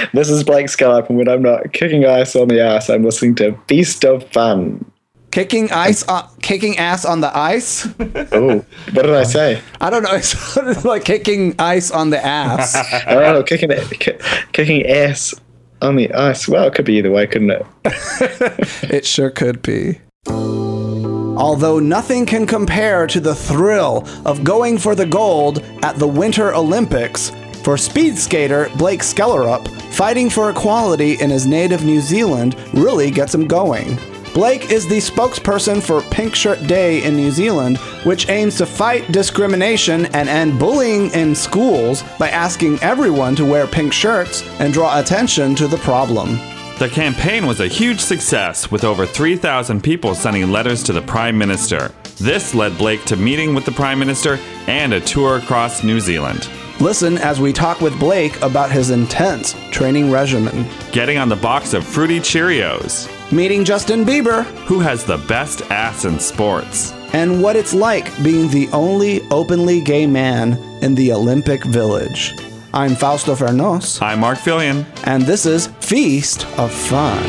This is Blake Scarlett, and when I'm not kicking ice on the ass, I'm listening to Feast of Fun. Kicking ass on the ice? Oh, what did I say? I don't know. It sounded like kicking ice on the ass. Oh, kicking ass on the ice. Well, it could be either way, couldn't it? It sure could be. Although nothing can compare to the thrill of going for the gold at the Winter Olympics, for speed skater Blake Skellerup, fighting for equality in his native New Zealand really gets him going. Blake is the spokesperson for Pink Shirt Day in New Zealand, which aims to fight discrimination and end bullying in schools by asking everyone to wear pink shirts and draw attention to the problem. The campaign was a huge success, with over 3,000 people sending letters to the Prime Minister. This led Blake to meeting with the Prime Minister and a tour across New Zealand. Listen as we talk with Blake about his intense training regimen. Getting on the box of Fruity Cheerios. Meeting Justin Bieber. Who has the best ass in sports. And what it's like being the only openly gay man in the Olympic Village. I'm Fausto Fernos. I'm Mark Fillion. And this is Feast of Fun.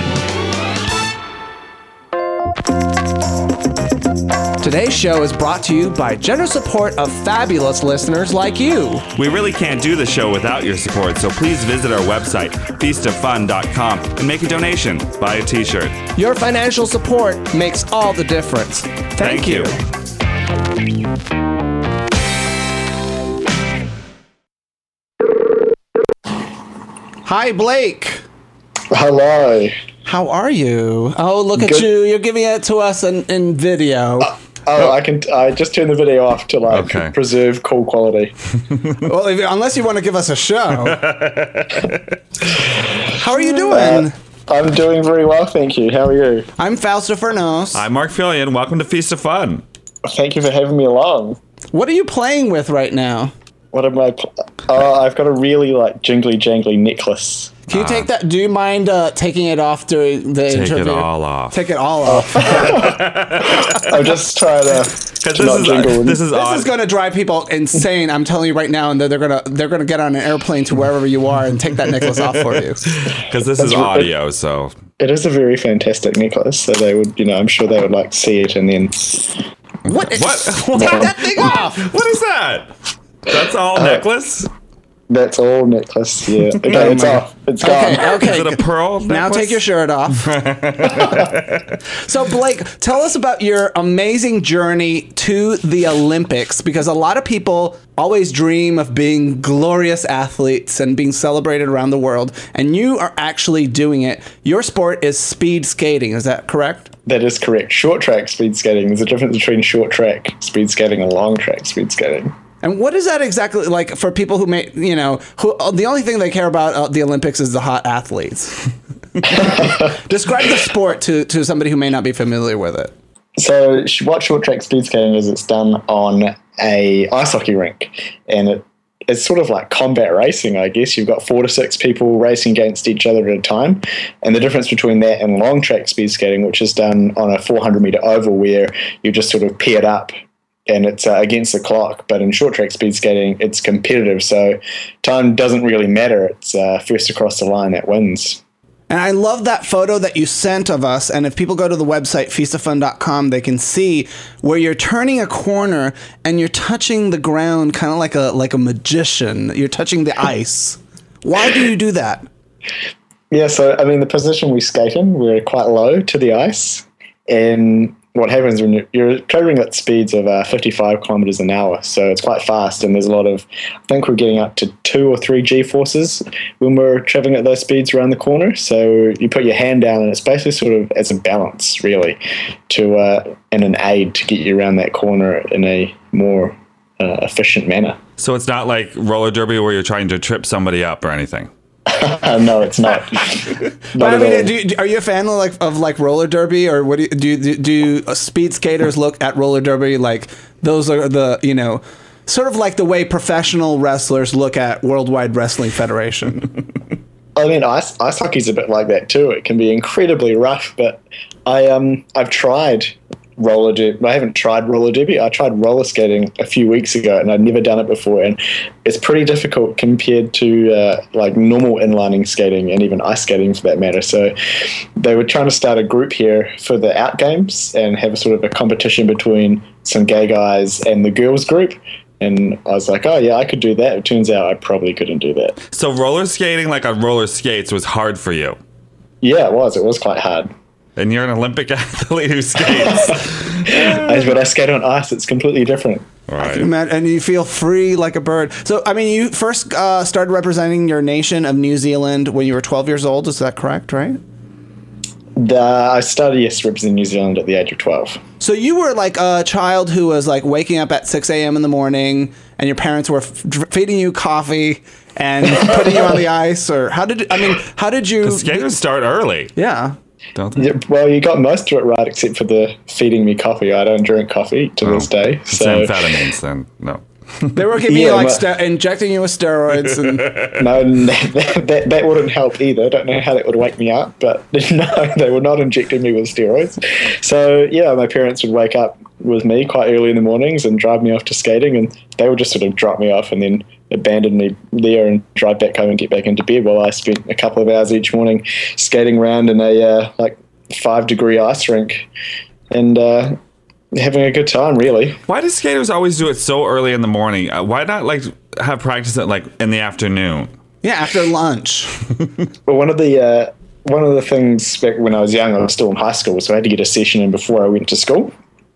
Today's show is brought to you by generous support of fabulous listeners like you. We really can't do the show without your support, so please visit our website, feastoffun.com, and make a donation. Buy a t-shirt. Your financial support makes all the difference. Thank you. Hi, Blake. Hello. How are you? Oh, look at you. You're giving it to us in video. I just turned the video off to preserve cool quality. Well, unless you want to give us a show. How are you doing? I'm doing very well, thank you. How are you? I'm Fausto Fernos. I'm Mark Fillion. Welcome to Feast of Fun. Thank you for having me along. What are you playing with right now? What am I? I've got a really jingly jangly necklace. Can you take that? Do you mind taking it off during the interview? Take it all off. Take it all off. I'm just trying to not jingle. This is going to drive people insane. I'm telling you right now, and they're gonna get on an airplane to wherever you are and take that necklace off for you. Because this is audio, so it is a very fantastic necklace. So they would, I'm sure they would like to see it and then. What? Take that thing off. What is that? That's all necklace? That's all necklace, yeah. Okay, it's off. It's gone. Okay. Is it a pearl necklace? Now take your shirt off. So, Blake, tell us about your amazing journey to the Olympics, because a lot of people always dream of being glorious athletes and being celebrated around the world, and you are actually doing it. Your sport is speed skating, is that correct? That is correct. Short track speed skating. There's a difference between short track speed skating and long track speed skating. And what is that exactly like for people who may, who the only thing they care about the Olympics is the hot athletes? Describe the sport to somebody who may not be familiar with it. So what short track speed skating is, it's done on a ice hockey rink, and it's sort of like combat racing, I guess. You've got 4 to 6 people racing against each other at a time. And the difference between that and long track speed skating, which is done on a 400-meter oval where you're just sort of paired up and it's against the clock. But in short track speed skating, it's competitive, so time doesn't really matter. It's first across the line that wins. And I love that photo that you sent of us. And if people go to the website, feastoffun.com, they can see where you're turning a corner and you're touching the ground kind of like a magician. You're touching the ice. Why do you do that? Yeah, so, the position we skate in, we're quite low to the ice. And what happens when you're traveling at speeds of 55 kilometers an hour, so it's quite fast, and there's a lot of, I think we're getting up to 2 or 3 G-forces when we're traveling at those speeds around the corner. So you put your hand down, and it's basically sort of as a balance, really, and an aid to get you around that corner in a more efficient manner. So it's not like roller derby where you're trying to trip somebody up or anything? No, it's not. Are you a fan of roller derby, or what do speed skaters look at roller derby like those are the sort of like the way professional wrestlers look at Worldwide Wrestling Federation? Ice hockey's a bit like that too. It can be incredibly rough, but I've tried roller derby. I haven't tried roller derby. I tried roller skating a few weeks ago, and I'd never done it before. And it's pretty difficult compared to like normal inlining skating and even ice skating for that matter. So they were trying to start a group here for the out games and have a sort of a competition between some gay guys and the girls group. And I was like, oh, yeah, I could do that. It turns out I probably couldn't do that. So roller skating, like on roller skates, was hard for you. Yeah, it was. It was quite hard. And you're an Olympic athlete who skates. But I skate on ice. It's completely different. Right. And you feel free like a bird. So, I mean, you first started representing your nation of New Zealand when you were 12 years old. Is that correct, right? I started, yes, representing New Zealand at the age of 12. So you were like a child who was like waking up at 6 a.m. in the morning and your parents were feeding you coffee and putting you on the ice? Or how did you... The skaters start early. Yeah. Don't they? Yeah, well, you got most of it right except for the feeding me coffee. I don't drink coffee to this day. So Amphetamines then. No. They were giving you like injecting you with steroids. And no, that wouldn't help either. I don't know how that would wake me up, but no, they were not injecting me with steroids. So yeah, my parents would wake up with me quite early in the mornings and drive me off to skating, and they would just sort of drop me off and then abandon me there and drive back home and get back into bed while I spent a couple of hours each morning skating around in a like 5-degree ice rink and having a good time, really. Why do skaters always do it so early in the morning? Why not like have practice at like in the afternoon? yeah, after lunch. Well, one of the things back when I was young, I was still in high school, so I had to get a session in before I went to school.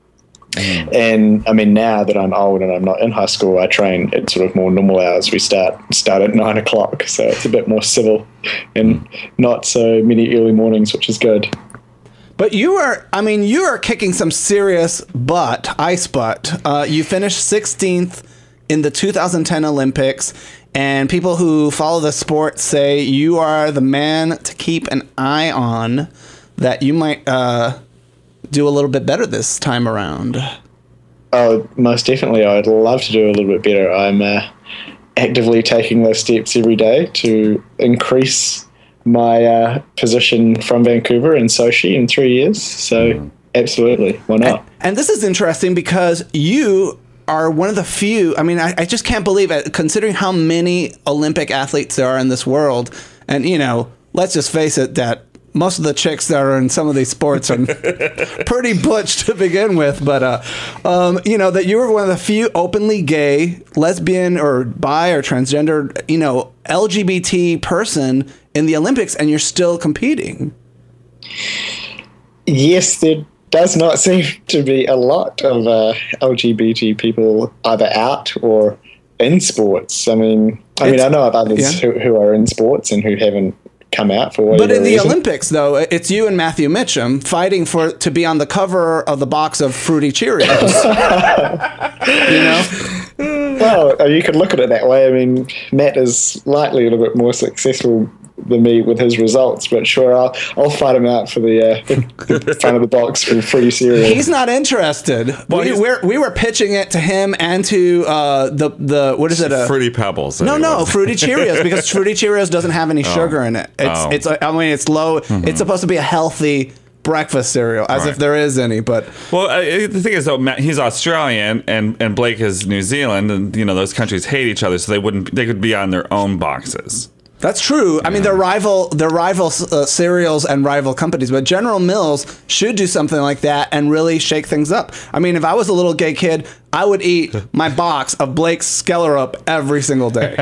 And I mean, now that I'm old and I'm not in high school, I train at sort of more normal hours. We start at 9 o'clock, so it's a bit more civil and not so many early mornings, which is good. But you are kicking some serious ice butt. You finished 16th in the 2010 Olympics, and people who follow the sport say you are the man to keep an eye on, that you might do a little bit better this time around. Oh, most definitely. I'd love to do a little bit better. I'm actively taking those steps every day to increase my position from Vancouver in Sochi in 3 years. So absolutely, why not? And this is interesting because you are one of the few, I mean, I just can't believe it, considering how many Olympic athletes there are in this world. And, you know, let's just face it, that most of the chicks that are in some of these sports are pretty butch to begin with. But, you know, that you were one of the few openly gay, lesbian or bi or transgender, you know, LGBT person in the Olympics, and you're still competing. Yes, there does not seem to be a lot of LGBT people either out or in sports. I mean, I know of others who are in sports and who haven't come out for whatever But in the reason. Olympics, though, it's you and Matthew Mitchum fighting to be on the cover of the box of Fruity Cheerios. You know? Well, you could look at it that way. I mean, Matt is slightly a little bit more successful than me with his results, but sure, I'll fight him out for the front of the box for Fruity Cereal. He's not interested. Well, we were pitching it to him and to the what is it? Fruity Pebbles. No, Fruity Cheerios, because Fruity Cheerios doesn't have any sugar in it. It's it's low. Mm-hmm. It's supposed to be a healthy breakfast cereal, as if there is any. But the thing is, though, Matt, he's Australian and Blake is New Zealand, and you know those countries hate each other, so they could be on their own boxes. That's true. I mean, they're rival cereals and rival companies, but General Mills should do something like that and really shake things up. I mean, if I was a little gay kid, I would eat my box of Blake's Skellerup every single day.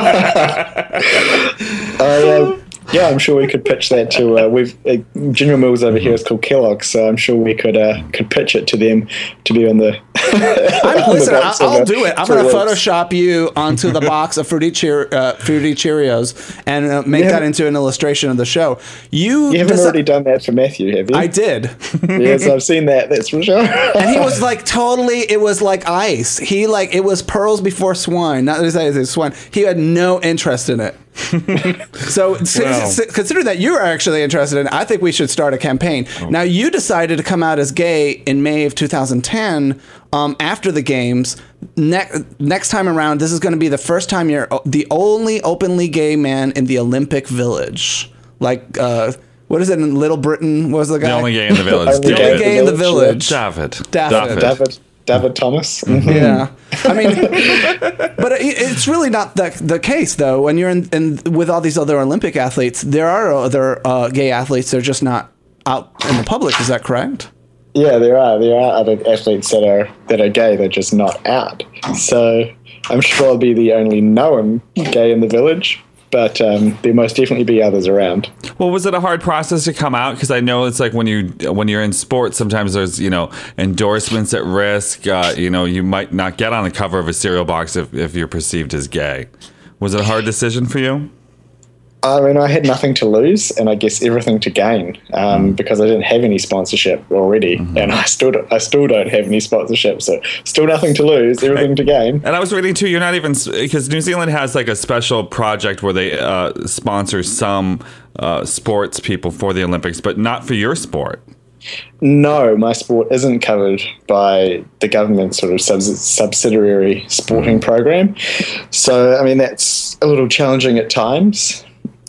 Yeah, I'm sure we could pitch that to. General Mills over here is called Kellogg's, so I'm sure we could pitch it to them to be on the. Listen, I'll do it. I'm going to Photoshop you onto the box of Fruity Cheerios and make that into an illustration of the show. You haven't already done that for Matthew, have you? I did. Yes, I've seen that. That's for sure. And he was like it was like ice. It was pearls before swine. Not to say it's swine. He had no interest in it. So consider that you're actually interested in it. I think we should start a campaign. Now, you decided to come out as gay in May of 2010 after the games. Next time around, this is going to be the first time you're the only openly gay man in the Olympic Village. what is it in Little Britain? What was the guy? The only gay in the village. Only The only gay in the village. David. Thomas. Yeah, I mean, but it's really not the case though. When you're in with all these other Olympic athletes, there are other gay athletes. They're just not out in the public. Is that correct? Yeah, there are other athletes that are gay. They're just not out. So I'm sure I'll be the only known gay in the village. But there must definitely be others around. Well, was it a hard process to come out? Because I know it's like when you're in sports, sometimes there's endorsements at risk. You might not get on the cover of a cereal box if you're perceived as gay. Was it a hard decision for you? I mean, I had nothing to lose, and I guess everything to gain, because I didn't have any sponsorship already, and I still don't have any sponsorship. So still nothing to lose, everything to gain. And I was reading too. You're not even, because New Zealand has like a special project where they sponsor some sports people for the Olympics, but not for your sport. No, my sport isn't covered by the government sort of subsidiary sporting program. So I mean, that's a little challenging at times.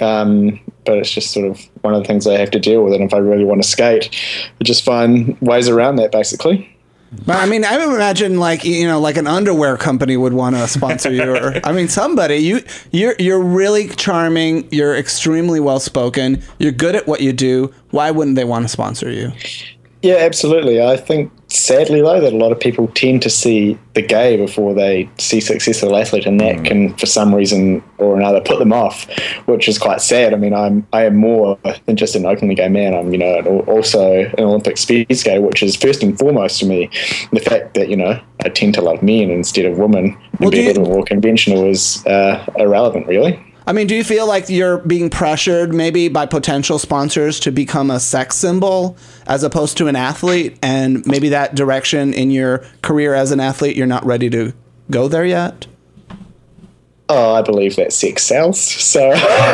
But it's just sort of one of the things I have to deal with. And if I really want to skate, I just find ways around that, basically. But I mean, I would imagine like an underwear company would want to sponsor you. Or, I mean, somebody. You're really charming. You're extremely well spoken. You're good at what you do. Why wouldn't they want to sponsor you? Yeah, absolutely. I think, sadly, though, that a lot of people tend to see the gay before they see successful athlete, and that can, for some reason or another, put them off, which is quite sad. I mean, I am more than just an openly gay man. I'm, also an Olympic speed skater, which is first and foremost to me. The fact that, I tend to love men instead of women and be a little more conventional is irrelevant, really. I mean, do you feel like you're being pressured maybe by potential sponsors to become a sex symbol as opposed to an athlete, and maybe that direction in your career as an athlete, you're not ready to go there yet? Oh, I believe that sex sells. So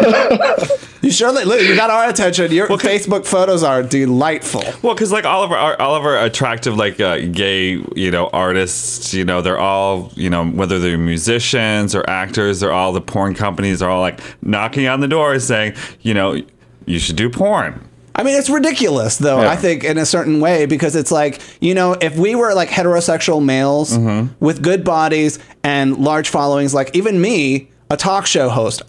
you got our attention. Your Facebook photos are delightful. Well, because like all of our attractive gay artists, they're all whether they're musicians or actors, they're all the porn companies are all like knocking on the door saying you should do porn. I mean, it's ridiculous, though, I think, in a certain way, because it's like, if we were like heterosexual males with good bodies and large followings, like even me, a talk show host.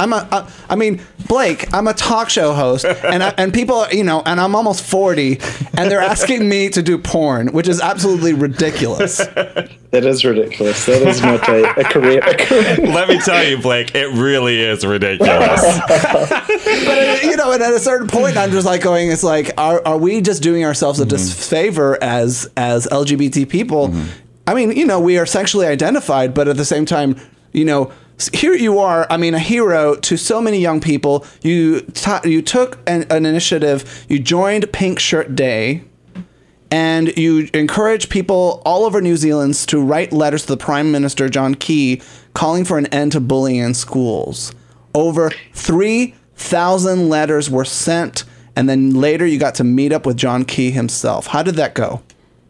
Blake, I'm a talk show host, and people, and I'm almost 40, and they're asking me to do porn, which is absolutely ridiculous. That is ridiculous. That is not a career. Let me tell you, Blake, it really is ridiculous. But and at a certain point, I'm just like going, it's like, are we just doing ourselves a disfavor as LGBT people? I mean, we are sexually identified, but at the same time, here you are, I mean, a hero to so many young people. You took an initiative, you joined Pink Shirt Day, and you encourage people all over New Zealand to write letters to the Prime Minister, John Key, calling for an end to bullying in schools. Over 3,000 letters were sent, and then later you got to meet up with John Key himself. How did that go?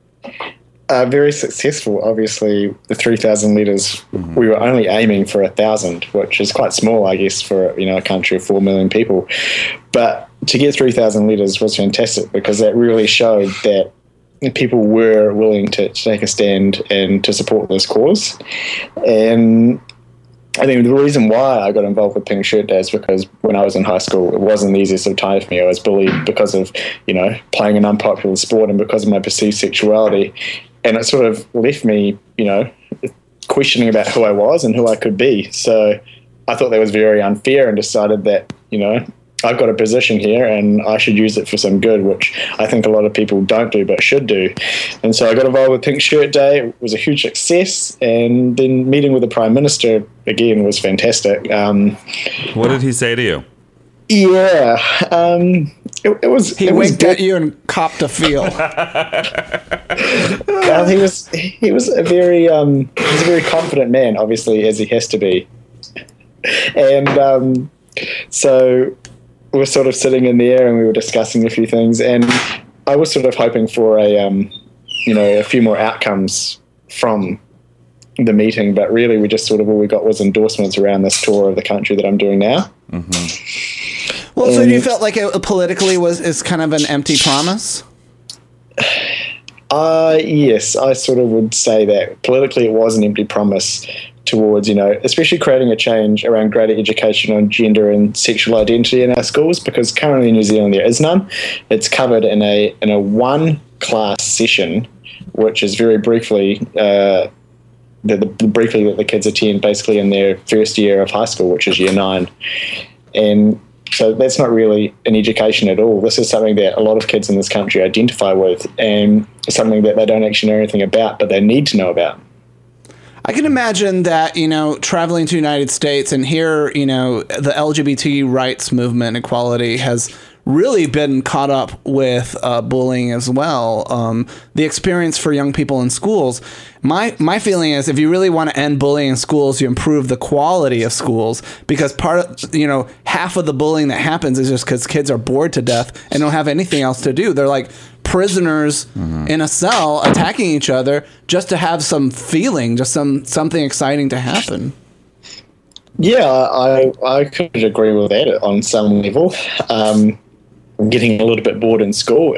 Very successful. Obviously, the 3,000 letters, we were only aiming for 1,000, which is quite small, I guess, for a country of 4 million people. But to get 3,000 letters was fantastic, because that really showed that people were willing to take a stand and to support this cause. And I think the reason why I got involved with Pink Shirt Day is because when I was in high school, it wasn't the easiest of time for me. I was bullied because of, playing an unpopular sport and because of my perceived sexuality. And it sort of left me, questioning about who I was and who I could be. So I thought that was very unfair and decided that, I've got a position here and I should use it for some good, which I think a lot of people don't do but should do. And so I got involved with Pink Shirt Day. It was a huge success. And then meeting with the Prime Minister, again, was fantastic. What did he say to you? Yeah. It was. He winked at you and copped a feel. Well, he was a very confident man, obviously, as he has to be. And so we were sort of sitting in there and we were discussing a few things, and I was sort of hoping for a few more outcomes from the meeting, but really we just sort of all we got was endorsements around this tour of the country that I'm doing now. Well, so you felt like it politically is kind of an empty promise? Yes, I sort of would say that politically it was an empty promise towards, especially creating a change around greater education on gender and sexual identity in our schools, because currently in New Zealand there is none. It's covered in a one class session, which is very briefly briefly that the kids attend basically in their first year of high school, which is year 9. And so that's not really an education at all. This is something that a lot of kids in this country identify with, and something that they don't actually know anything about, but they need to know about. I can imagine that, traveling to the United States and here, the LGBT rights movement, equality has really been caught up with bullying as well. The experience for young people in schools. My feeling is if you really want to end bullying in schools, you improve the quality of schools, because half of the bullying that happens is just because kids are bored to death and don't have anything else to do. They're like prisoners in a cell attacking each other just to have some feeling, just something exciting to happen. Yeah, I could agree with that on some level. Getting a little bit bored in school.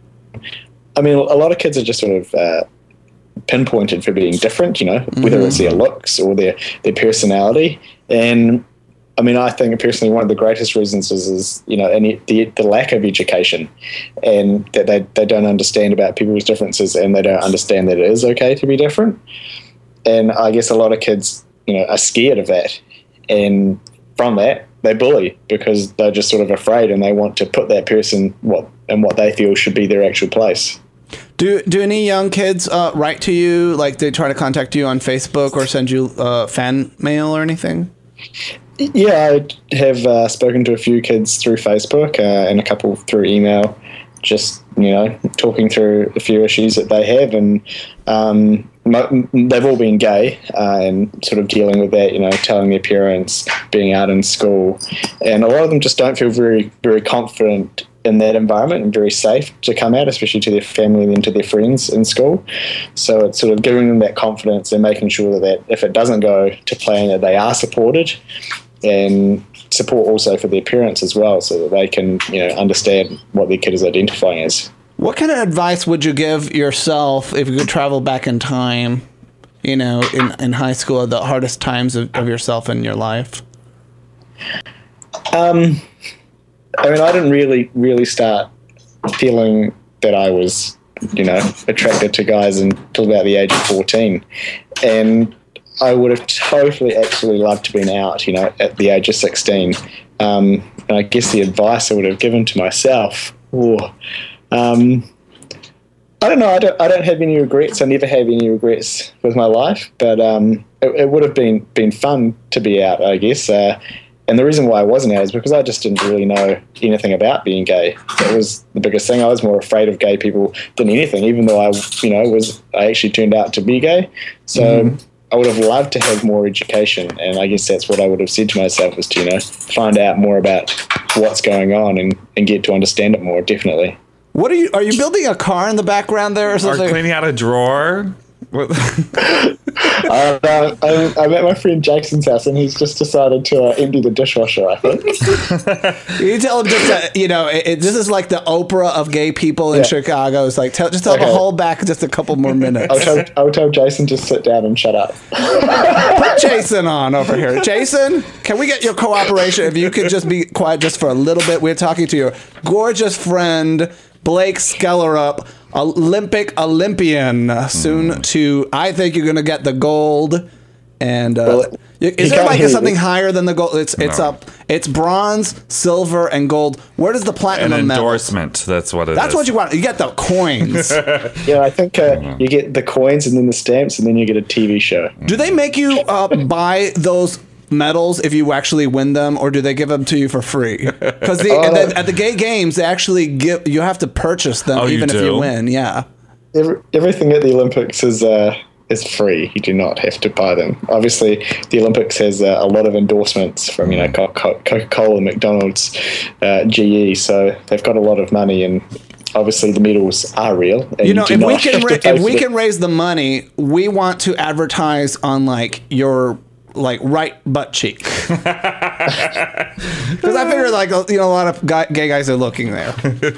I mean, a lot of kids are just sort of pinpointed for being different, whether it's their looks or their personality. And I mean, I think personally one of the greatest reasons is the lack of education, and that they don't understand about people's differences, and they don't understand that it is okay to be different. And I guess a lot of kids, are scared of that. And from that, they bully because they're just sort of afraid, and they want to put that person what they feel should be their actual place. Do any young kids write to you, like they try to contact you on Facebook or send you fan mail or anything? Yeah, I have spoken to a few kids through Facebook and a couple through email, just, talking through a few issues that they have, and they've all been gay and sort of dealing with that, telling their parents, being out in school. And a lot of them just don't feel very, very confident in that environment and very safe to come out, especially to their family and to their friends in school. So it's sort of giving them that confidence and making sure that if it doesn't go to plan, that they are supported, and support also for their parents as well, so that they can, understand what their kid is identifying as. What kind of advice would you give yourself if you could travel back in time, in high school, the hardest times of yourself in your life? I mean, I didn't really start feeling that I was, attracted to guys until about the age of 14. And I would have totally actually loved to have been out, at the age of 16. And I guess the advice I would have given to myself, I don't know. I don't have any regrets. I never have any regrets with my life, but it would have been fun to be out, I guess. And the reason why I wasn't out is because I just didn't really know anything about being gay. That was the biggest thing. I was more afraid of gay people than anything, even though I actually turned out to be gay. So I would have loved to have more education, and I guess that's what I would have said to myself, was to, find out more about what's going on and get to understand it more, definitely. What are you building a car in the background there or something? Or cleaning out a drawer? I'm at my friend Jason's house, and he's just decided to empty the dishwasher, I think. You tell him just this is like the Oprah of gay people in Chicago. It's like, tell him to hold back just a couple more minutes. I'll tell Jason to sit down and shut up. Put Jason on over here. Jason, can we get your cooperation? If you could just be quiet just for a little bit. We're talking to your gorgeous friend, Blake Skellerup, Olympian, soon to, I think you're going to get the gold. And is there like something higher than the gold? It's bronze, silver, and gold. Where does the platinum An medal? Endorsement. That's what it is. That's what you want. You get the coins. Yeah, I think you get the coins and then the stamps, and then you get a TV show. Do they make you buy those medals if you actually win them, or do they give them to you for free? Because at the gay games, they actually you have to purchase them even if you win. Yeah, everything at the Olympics is free. You do not have to buy them. Obviously, the Olympics has a lot of endorsements from Coca-Cola, McDonald's, GE, so they've got a lot of money, and obviously the medals are real. And if we can raise the money, we want to advertise on like your like right butt cheek? Because I figure like a lot of gay guys are looking there.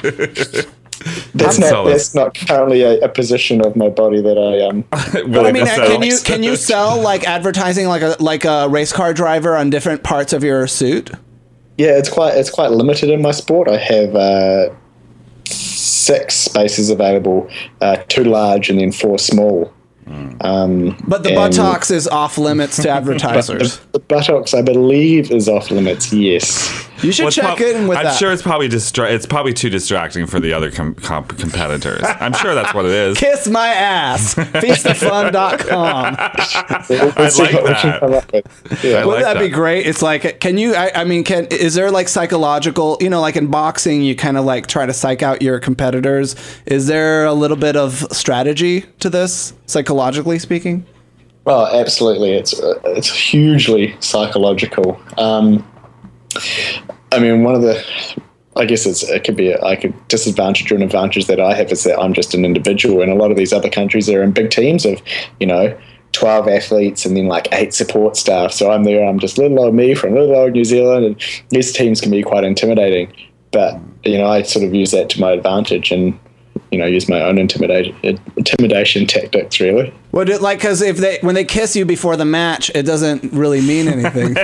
That's not currently a position of my body that I But I mean, can you sell like advertising like a race car driver on different parts of your suit? Yeah, it's quite limited in my sport. I have 6 spaces available, 2 large and then 4 small. But the buttocks is off limits to advertisers. The buttocks, I believe, is off limits. Yes, you should check in with that. I'm sure it's probably it's probably too distracting for the other competitors. I'm sure that's what it is. Kiss my ass. Feastoffun.com. I like that. Yeah. Wouldn't that be great? It's like, can you? Is there like psychological? Like in boxing, you kind of like try to psych out your competitors. Is there a little bit of strategy to this, psychologically speaking? Well, absolutely. It's hugely psychological. I mean, one of the, I guess it could be like a disadvantage or an advantage that I have is that I'm just an individual, and a lot of these other countries are in big teams of 12 athletes and then like 8 support staff. So I'm there, I'm just little old me from little old New Zealand, and these teams can be quite intimidating. But I sort of use that to my advantage and use my own intimidation tactics, really. Well, because when they kiss you before the match, it doesn't really mean anything.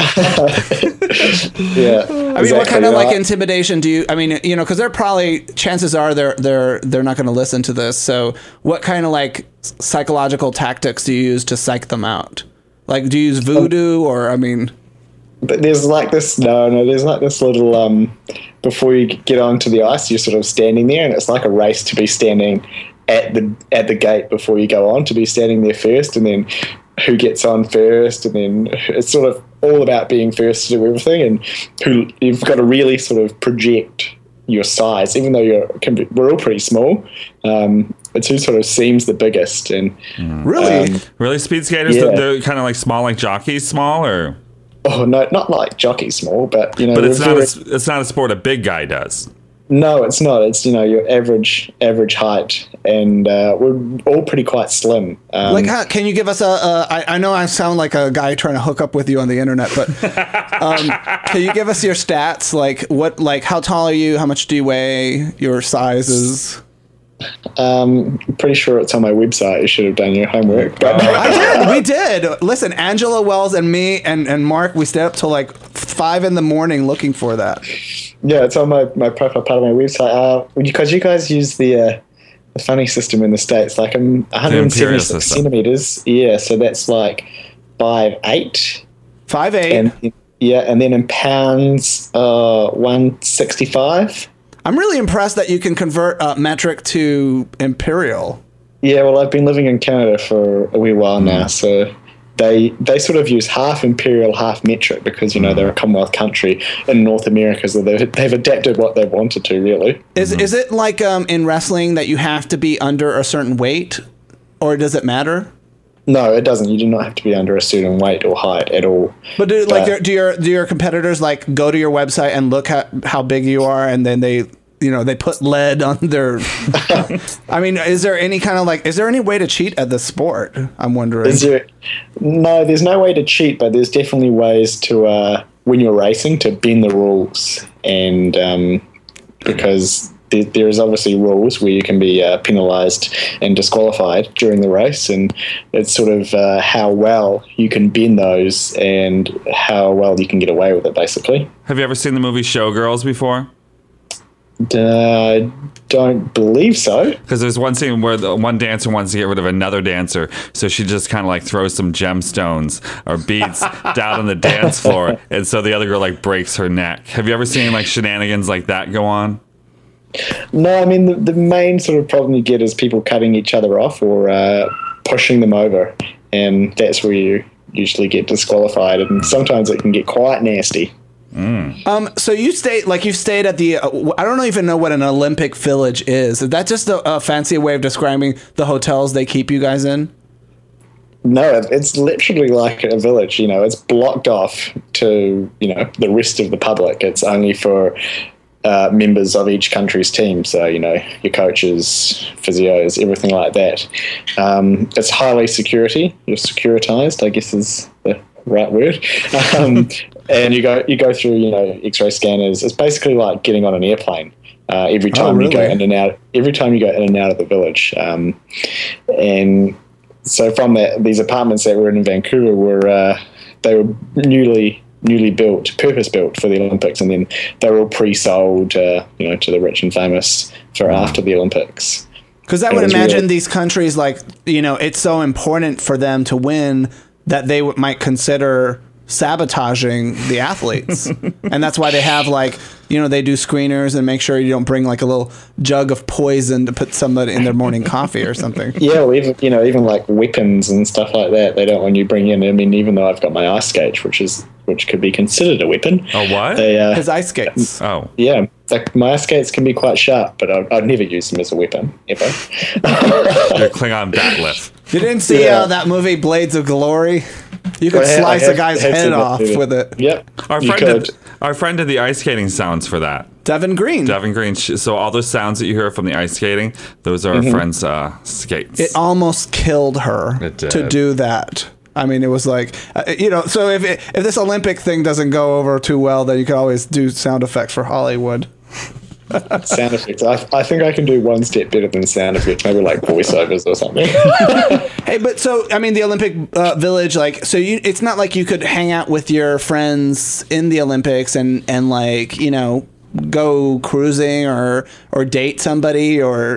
Yeah. I mean, what kind of like intimidation do you? I mean, because they're probably, chances are they're not going to listen to this. So, what kind of like psychological tactics do you use to psych them out? Like, do you use voodoo or I mean? But there's like this there's like this little before you get onto the ice, you're sort of standing there, and it's like a race to be standing at the gate before you go on, to be standing there first, and then who gets on first, and then it's sort of all about being first to do everything, and you've got to really sort of project your size, even though we're all pretty small. It's who sort of seems the biggest, and really speed skaters. Yeah. They're kind of like small, like jockeys, small, or. Oh no, not like jockey small, but But it's not a sport a big guy does. No, it's not. It's your average height, and we're all pretty quite slim. Can you give us I know I sound like a guy trying to hook up with you on the internet, but can you give us your stats? Like how tall are you? How much do you weigh? Your sizes? Pretty sure it's on my website. You should have done your homework. But We did. Listen, Angela Wells and me and Mark, we stayed up till like 5 a.m. looking for that. Yeah, it's on my profile part of my website. Because you guys use the funny system in the States, like 176 centimeters. Yeah, so that's like 5'8". 5'8". And then in pounds, 165. I'm really impressed that you can convert metric to imperial. Yeah, well, I've been living in Canada for a wee while now, so they sort of use half imperial, half metric because, they're a Commonwealth country in North America, so they've adapted what they've wanted to, really. Is it like in wrestling that you have to be under a certain weight, or does it matter? No, it doesn't. You do not have to be under a certain weight or height at all. But do your competitors like go to your website and look at how big you are, and then they put lead on their? I mean, is there any kind of is there any way to cheat at this sport? I'm wondering. No, there's no way to cheat, but there's definitely ways to when you're racing to bend the rules, and because there is obviously rules where you can be penalised and disqualified during the race, and it's sort of how well you can bend those and how well you can get away with it, basically. Have you ever seen the movie Showgirls before? Don't believe so. Because there's one scene where the one dancer wants to get rid of another dancer, so she just kind of like throws some gemstones or beads down on the dance floor, and so the other girl like breaks her neck. Have you ever seen like shenanigans like that go on? No, I mean, the main sort of problem you get is people cutting each other off or pushing them over, and that's where you usually get disqualified, and sometimes it can get quite nasty. So you've stayed at the, I don't even know what an Olympic Village is. Is that just a fancy way of describing the hotels they keep you guys in? No, it's literally like a village, it's blocked off to, the rest of the public. It's only for members of each country's team. So, your coaches, physios, everything like that. It's highly security. You're securitized, I guess is the right word. And you go through, X-ray scanners. It's basically like getting on an airplane. Every time you go in and out. Every time you go in and out of the village, and so from these apartments that were in Vancouver were newly built, purpose built for the Olympics, and then they were all pre-sold, to the rich and famous for after the Olympics. Because I would imagine these countries, like, it's so important for them to win that they might consider sabotaging the athletes. And that's why they have, like, they do screeners and make sure you don't bring like a little jug of poison to put somebody in their morning coffee or something. Yeah, or even like weapons and stuff like that, they don't want you bring in. I mean, even though I've got my ice skates, which could be considered a weapon. Oh, what? His ice skates. Oh. Yeah, like my ice skates can be quite sharp, but I'd never use them as a weapon, ever. Your Klingon bat lift. You didn't see that movie Blades of Glory? You could slice a guy's head off with it. Yep. Our friend did the ice skating sounds for that. Devin Green. So all those sounds that you hear from the ice skating, those are our friend's skates. It almost killed her to do that. I mean, it was like, so if this Olympic thing doesn't go over too well, then you can always do sound effects for Hollywood. Sound effects. I think I can do one step better than sound effects, maybe like voiceovers or something. Hey, but so, I mean, the Olympic Village, like, so it's not like you could hang out with your friends in the Olympics and like, go cruising or date somebody or,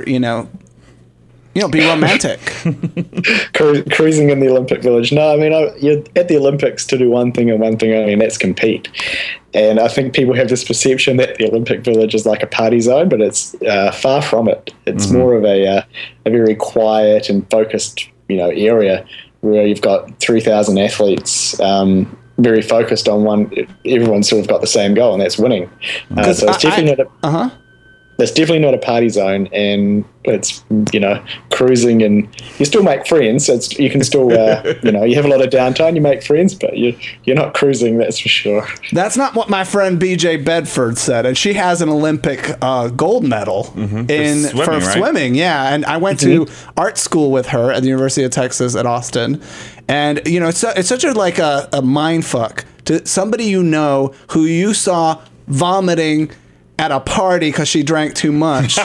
be romantic. Cruising in the Olympic Village. No, I mean, you're at the Olympics to do one thing and one thing only, and that's compete. And I think people have this perception that the Olympic Village is like a party zone, but it's far from it. It's more of a very quiet and focused, area where you've got 3,000 athletes, very focused on one. Everyone's sort of got the same goal, and that's winning. So it's definitely not That's definitely not a party zone, and it's cruising, and you still make friends. You can still you have a lot of downtime, you make friends, but you're not cruising, that's for sure. That's not what my friend BJ Bedford said, and she has an Olympic gold medal for swimming. Yeah, and I went to art school with her at the University of Texas at Austin, and it's such a mind fuck to somebody who you saw vomiting at a party because she drank too much.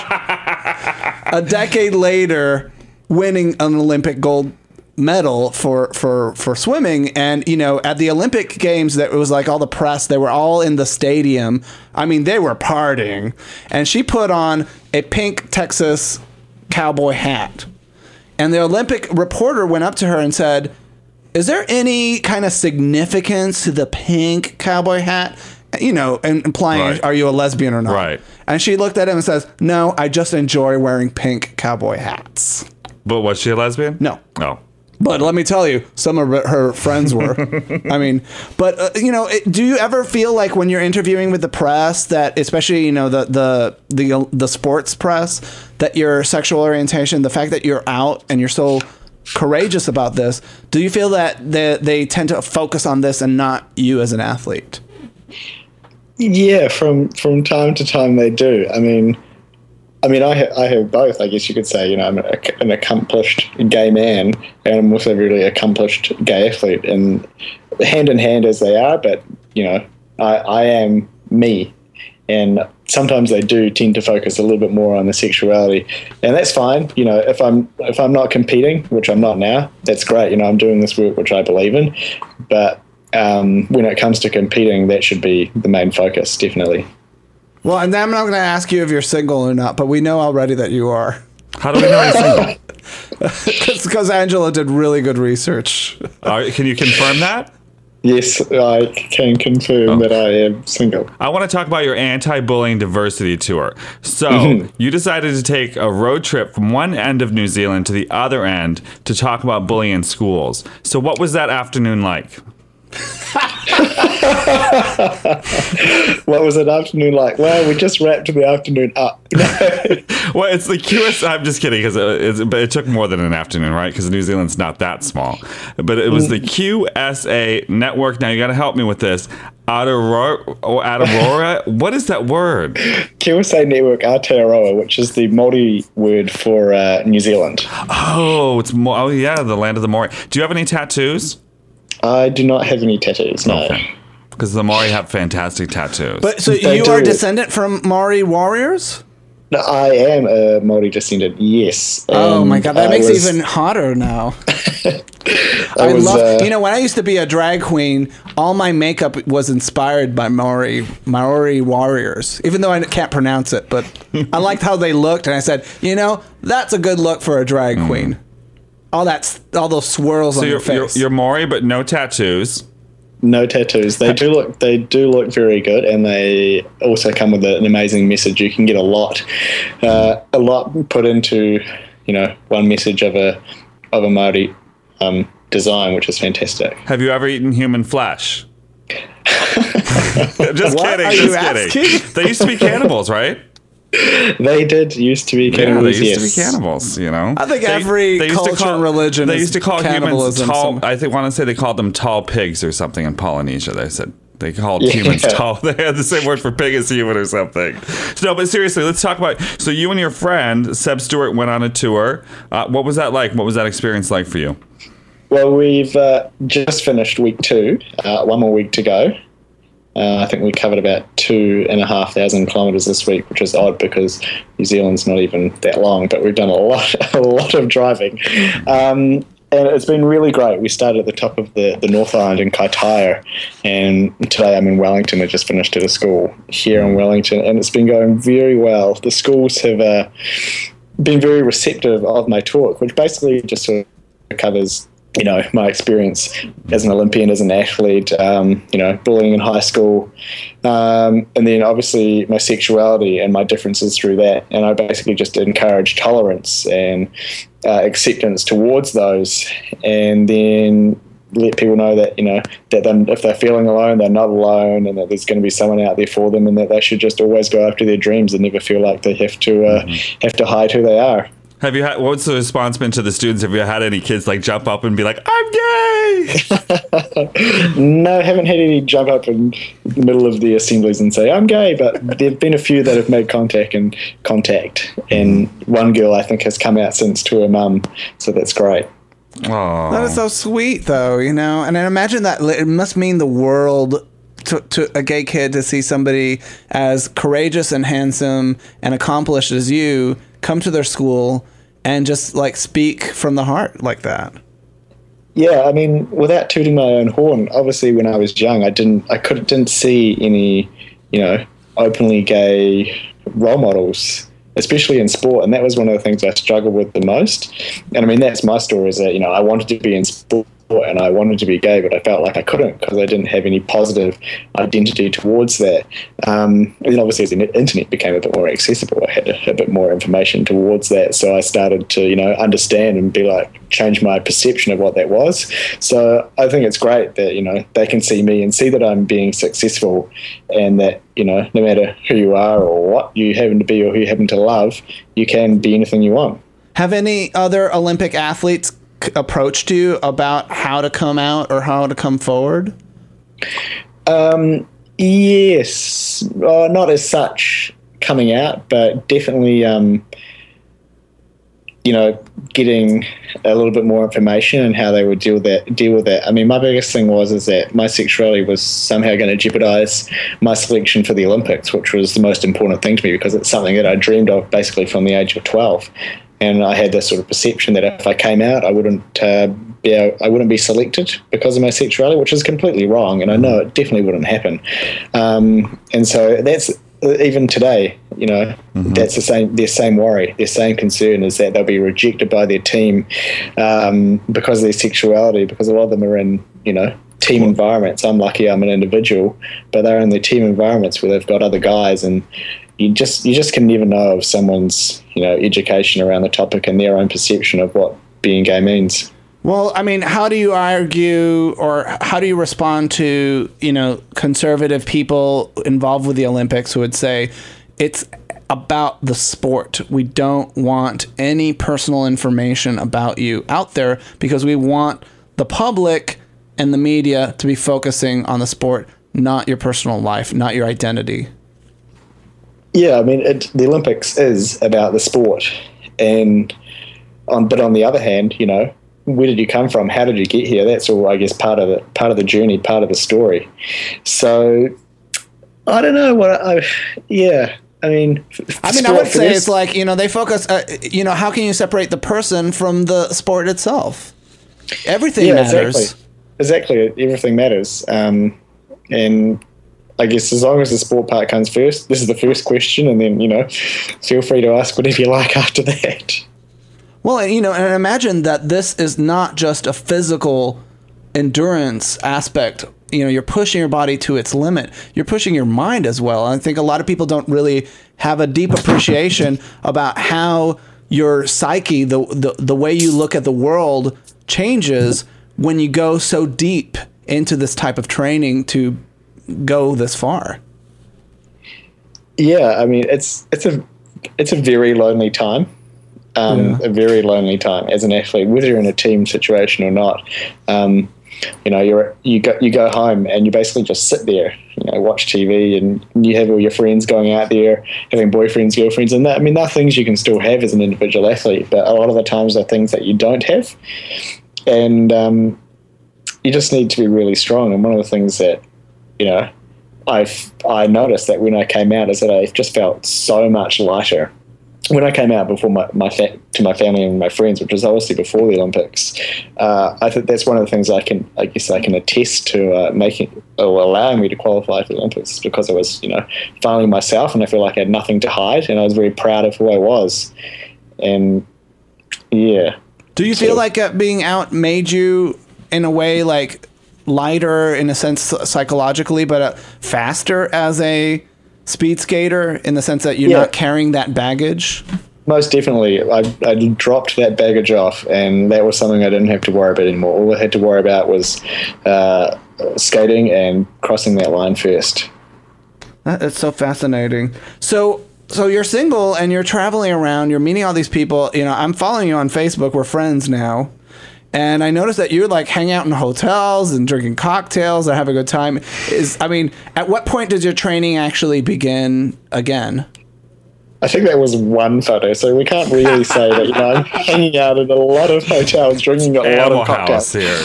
A decade later, winning an Olympic gold medal for swimming. And, at the Olympic Games, it was like all the press, they were all in the stadium. I mean, they were partying. And she put on a pink Texas cowboy hat. And the Olympic reporter went up to her and said, "Is there any kind of significance to the pink cowboy hat?" And implying, right. Are you a lesbian or not? Right. And she looked at him and says, "No, I just enjoy wearing pink cowboy hats." But was she a lesbian? No. Oh. But let me tell you, some of her friends were. I mean, but do you ever feel like when you're interviewing with the press that, especially the sports press, that your sexual orientation, the fact that you're out and you're so courageous about this, do you feel that they tend to focus on this and not you as an athlete? Yeah, from time to time they do. I mean, I have both. I guess you could say. I'm an accomplished gay man, and I'm also a really accomplished gay athlete, and hand in hand as they are. But I am me, and sometimes they do tend to focus a little bit more on the sexuality, and that's fine. If I'm not competing, which I'm not now, that's great. I'm doing this work which I believe in, but when it comes to competing, that should be the main focus, definitely. Well, and I'm not going to ask you if you're single or not, but we know already that you are. How do we know you're single? Because Angela did really good research. Can you confirm that? Yes, I can confirm that I am single. I want to talk about your anti-bullying diversity tour. So you decided to take a road trip from one end of New Zealand to the other end to talk about bullying in schools. So what was that afternoon like? What was an afternoon like? Well, we just wrapped the afternoon up. Well, it's the QS. I'm just kidding, but it took more than an afternoon, right? Because New Zealand's not that small. But it was the QSA network. Now you got to help me with this. Aotearoa. What is that word? QSA network Aotearoa, which is the Māori word for New Zealand. Oh, the land of the Maori. Do you have any tattoos? I do not have any tattoos, no. Okay. Because the Maori have fantastic tattoos. But so They you are a do. descendant from Maori warriors? No, I am a Māori descendant, yes. Oh my And god, that I makes it was- even hotter now. I was, love, when I used to be a drag queen, all my makeup was inspired by Maori warriors. Even though I can't pronounce it, but I liked how they looked, and I said, that's a good look for a drag queen. All those swirls so on your face. you're Maori, but no tattoos. No tattoos. They do look very good, and they also come with an amazing message. You can get a lot put into one message of a Māori design, which is fantastic. Have you ever eaten human flesh? Just What kidding. are Just you kidding. asking? They used to be cannibals, right? They did used to be Yeah, cannibals. they used to yes. be cannibals. I think every culture and religion They is used to call humans cannibalism. tall. I want to say they called them tall pigs or something in Polynesia. They said they called Yeah. humans tall. They had the same word for pig as human or something. No, but seriously, let's talk about. So you and your friend Seb Stewart went on a tour. What was that like? What was that experience like for you? Well, we've just finished week 2. One more week to go. I think we covered about 2,500 kilometres this week, which is odd because New Zealand's not even that long, but we've done a lot of driving. And it's been really great. We started at the top of the North Island in Kaitaia, and today I'm in Wellington. I just finished at a school here in Wellington, and it's been going very well. The schools have been very receptive of my talk, which basically just sort of covers my experience as an Olympian, as an athlete, bullying in high school, and then obviously my sexuality and my differences through that. And I basically just encourage tolerance and acceptance towards those, and then let people know that that if they're feeling alone, they're not alone, and that there's going to be someone out there for them, and that they should just always go after their dreams and never feel like they have to hide who they are. Have you had? What's the response been to the students? Have you had any kids jump up and be like, "I'm gay"? No, haven't had any jump up in the middle of the assemblies and say I'm gay, but there've been a few that have made contact, and one girl I think has come out since to her mum, so that's great. Oh, That is so sweet, though, and I imagine that it must mean the world to a gay kid to see somebody as courageous and handsome and accomplished as you come to their school and just speak from the heart like that. Yeah, I mean, without tooting my own horn, obviously when I was young, I didn't see any, openly gay role models, especially in sport, and that was one of the things I struggled with the most. And I mean, that's my story, is that I wanted to be in sport and I wanted to be gay, but I felt like I couldn't because I didn't have any positive identity towards that. And then obviously as the internet became a bit more accessible, I had a bit more information towards that. So I started to, understand and change my perception of what that was. So I think it's great that, they can see me and see that I'm being successful, and that, no matter who you are or what you happen to be or who you happen to love, you can be anything you want. Have any other Olympic athletes approached you about how to come out or how to come forward? Yes, not as such coming out, but definitely, getting a little bit more information and how they would deal with that. I mean, my biggest thing is that my sexuality was somehow going to jeopardize my selection for the Olympics, which was the most important thing to me because it's something that I dreamed of basically from the age of 12. And I had this sort of perception that if I came out, I wouldn't be selected because of my sexuality, which is completely wrong. And I know it definitely wouldn't happen. And so that's, even today, that's their same worry, their same concern is that they'll be rejected by their team because of their sexuality, because a lot of them are in, team environments. I'm lucky I'm an individual, but they're in their team environments where they've got other guys, and you just can never know of someone's, education around the topic and their own perception of what being gay means. Well, I mean, how do you argue or how do you respond to, conservative people involved with the Olympics who would say it's about the sport? We don't want any personal information about you out there because we want the public and the media to be focusing on the sport, not your personal life, not your identity. Yeah, I mean, the Olympics is about the sport, but on the other hand, where did you come from? How did you get here? That's all, I guess, part of the journey, part of the story. So I don't know I mean, I would say it's like, they focus, how can you separate the person from the sport itself? Everything matters. Exactly. Everything matters. And I guess as long as the sport part comes first, this is the first question, and then, feel free to ask whatever you like after that. Well, and imagine that this is not just a physical endurance aspect. You're pushing your body to its limit. You're pushing your mind as well. And I think a lot of people don't really have a deep appreciation about how your psyche, the way you look at the world, changes when you go so deep into this type of training to go this far. Yeah, I mean, it's a very lonely time. A very lonely time as an athlete, whether you're in a team situation or not. You go home and you basically just sit there, watch TV, and you have all your friends going out there, having boyfriends, girlfriends, and that. I mean, there are things you can still have as an individual athlete, but a lot of the times are things that you don't have, and you just need to be really strong. And one of the things that I noticed that when I came out is that I just felt so much lighter. When I came out before to my family and my friends, which was obviously before the Olympics, I think that's one of the things I can attest to making or allowing me to qualify for the Olympics, because I was finally myself, and I feel like I had nothing to hide, and I was very proud of who I was. And yeah. Do you feel like being out made you in a way like lighter in a sense psychologically, but faster as a speed skater, in the sense that you're not carrying that baggage? Most definitely. I dropped that baggage off, and that was something I didn't have to worry about anymore. All I had to worry about was skating and crossing that line first. That's so fascinating. So you're single and you're traveling around, you're meeting all these people. I'm following you on Facebook. We're friends now. And I noticed that you like hang out in hotels and drinking cocktails and have a good time. At what point did your training actually begin again? I think that was one photo, so we can't really say that. I'm hanging out in a lot of hotels, drinking a lot of cocktails. Here.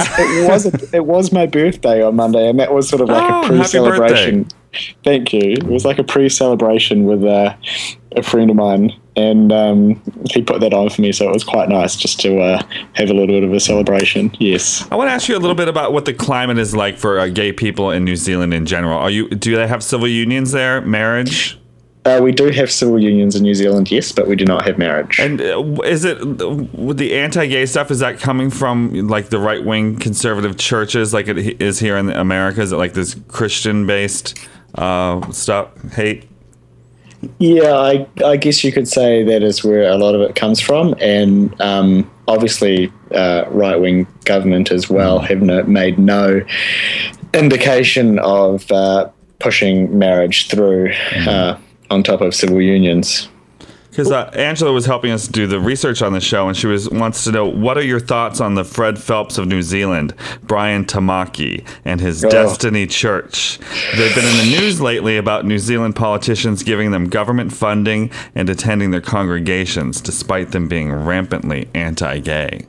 It was my birthday on Monday, and that was sort of like a pre-celebration. Thank you. It was like a pre-celebration with a friend of mine, and he put that on for me, so it was quite nice just to have a little bit of a celebration. Yes. I want to ask you a little bit about what the climate is like for gay people in New Zealand in general. Do they have civil unions there, marriage? We do have civil unions in New Zealand, yes, but we do not have marriage. And is it, with the anti-gay stuff, is that coming from like the right-wing conservative churches like it is here in America? Is it like this Christian-based stuff, hate? Yeah, I guess you could say that is where a lot of it comes from, and obviously right-wing government as well have made no indication of pushing marriage through on top of civil unions. Because Angela was helping us do the research on the show, and she wants to know, what are your thoughts on the Fred Phelps of New Zealand, Brian Tamaki, and his Destiny Church? They've been in the news lately about New Zealand politicians giving them government funding and attending their congregations, despite them being rampantly anti-gay.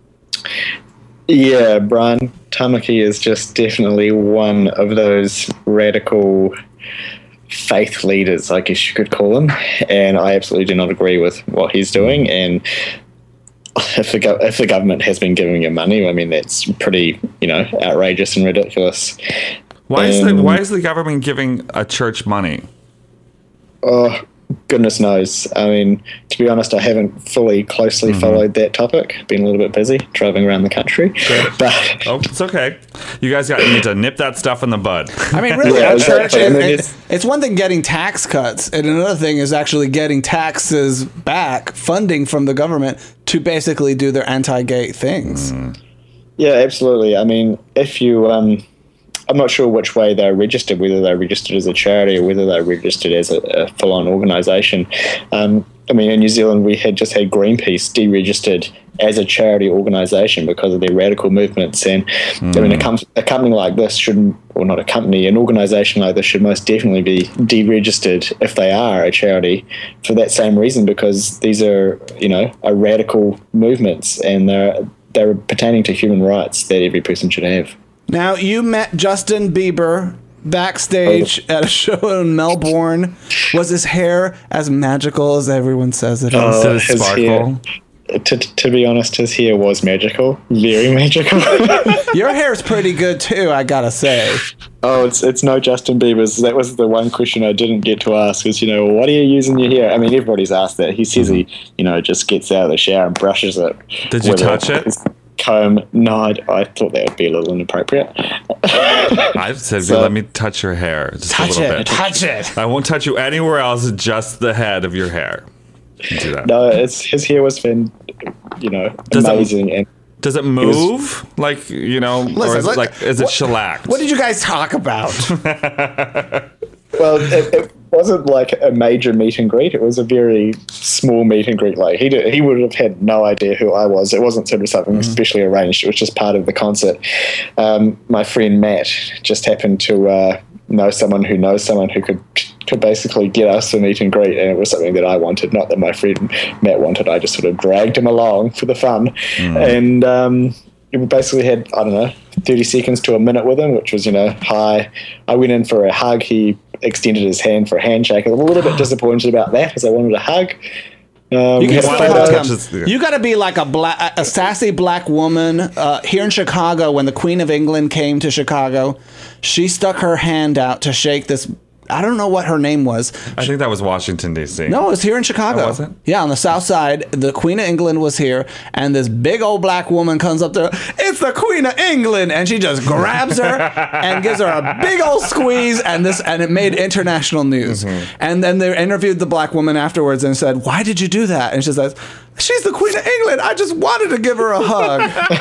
Yeah, Brian Tamaki is just definitely one of those radical faith leaders, I guess you could call him, and I absolutely do not agree with what he's doing. And if the government has been giving him money, I mean, that's pretty outrageous and ridiculous. Why is the government giving a church money? Oh, goodness knows. I mean, to be honest, I haven't fully closely followed that topic. Been a little bit busy traveling around the country. Sure. But it's okay. You guys need to nip that stuff in the bud. I mean, really, church, it's one thing getting tax cuts, and another thing is actually getting taxes back, funding from the government to basically do their anti-gay things. Yeah, absolutely. I mean, if you... I'm not sure which way they're registered, whether they're registered as a charity or whether they're registered as a full-on organisation. I mean, in New Zealand, we had Greenpeace deregistered as a charity organisation because of their radical movements. And I mean, a company like this shouldn't, or not a company, an organisation like this should most definitely be deregistered if they are a charity for that same reason, because these are, are radical movements, and they were pertaining to human rights that every person should have. Now, you met Justin Bieber backstage at a show in Melbourne. Was his hair as magical as everyone says it is? Did it his sparkle? To be honest, his hair was magical, very magical. Your hair's pretty good too, I gotta say. Oh, it's no Justin Bieber's. That was the one question I didn't get to ask. Is what do you use in your hair? I mean, everybody's asked that. He says he just gets out of the shower and brushes it. Did you touch it? Comb? No, I thought that would be a little inappropriate. I said, let me touch your hair just Touch a little it, bit. touch it. I won't touch you anywhere else, just the head of your hair. Do that. No, his hair was amazing. And Does it move? Or is it shellacked? What did you guys talk about? well, it wasn't like a major meet and greet. It was a very small meet and greet. Like he would have had no idea who I was. It wasn't sort of something specially arranged. It was just part of the concert. My friend Matt just happened to know someone who could basically get us a meet and greet, and it was something that I wanted, not that my friend Matt wanted. I just sort of dragged him along for the fun, and we basically had 30 seconds to a minute with him, which was hi. I went in for a hug. He extended his hand for a handshake. I was a little bit disappointed about that because I wanted a hug. You got to be like a sassy black woman here in Chicago. When the Queen of England came to Chicago, she stuck her hand out to shake this. I don't know what her name was. I think that was Washington, D.C. No, it was here in Chicago. Oh, was it? Yeah, on the south side. The Queen of England was here, and this big old black woman comes up to her. It's the Queen of England, and she just grabs her and gives her a big old squeeze, and it made international news. And then they interviewed the black woman afterwards and said, "Why did you do that?" And she says, "She's the Queen of England. I just wanted to give her a hug."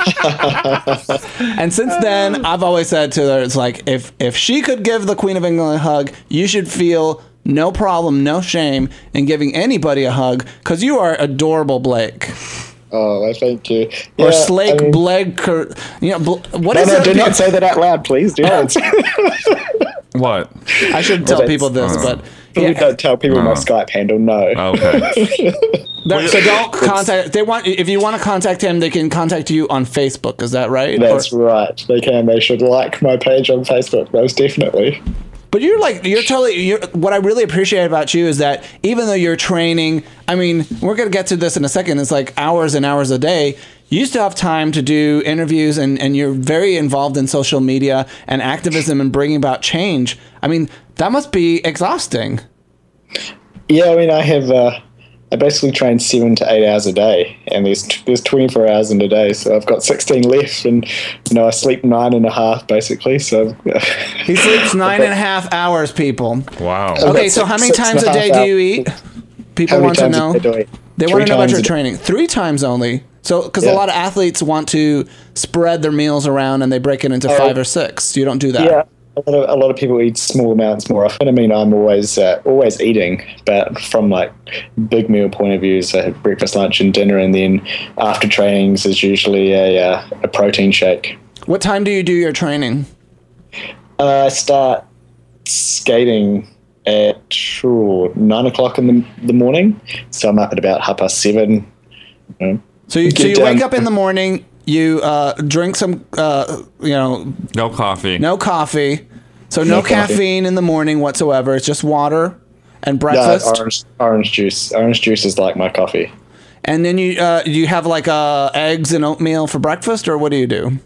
And since then, I've always said to her, it's like, if she could give the Queen of England a hug, you should feel no problem, no shame in giving anybody a hug, because you are adorable, Blake. Oh, well, thank you. Or Slake Blake. What is it? Do not say that out loud, please. Do not. What? I should tell people this, but... Don't tell people my Skype handle, no. Okay. So don't contact... If you want to contact him, they can contact you on Facebook. Is that right? That's right. They can. They should like my page on Facebook, most definitely. But what I really appreciate about you is that even though you're training, I mean, we're going to get to this in a second, it's like hours and hours a day, you still have time to do interviews, and you're very involved in social media and activism and bringing about change. I mean, that must be exhausting. Yeah, I mean, I basically train 7 to 8 hours a day, and there's 24 hours in a day, so I've got 16 left, and I sleep 9.5 basically. So he sleeps 9.5 hours, people. Wow. Okay, so how many times a day do you eat? People want to know. They want to know about your training. 3 times only. So, because a lot of athletes want to spread their meals around, and they break it into 5 or 6. You don't do that. Yeah. A lot of people eat small amounts more often. I mean, I'm always eating, but from like big meal point of view, so I have breakfast, lunch, and dinner, and then after trainings is usually a protein shake. What time do you do your training? I start skating at 9 o'clock in the morning, so I'm up at about 7:30. So you wake up in the morning. You drink some, No coffee. No coffee. So no caffeine in the morning whatsoever. It's just water and breakfast. No, orange juice. Orange juice is like my coffee. And then you have like eggs and oatmeal for breakfast, or what do you do?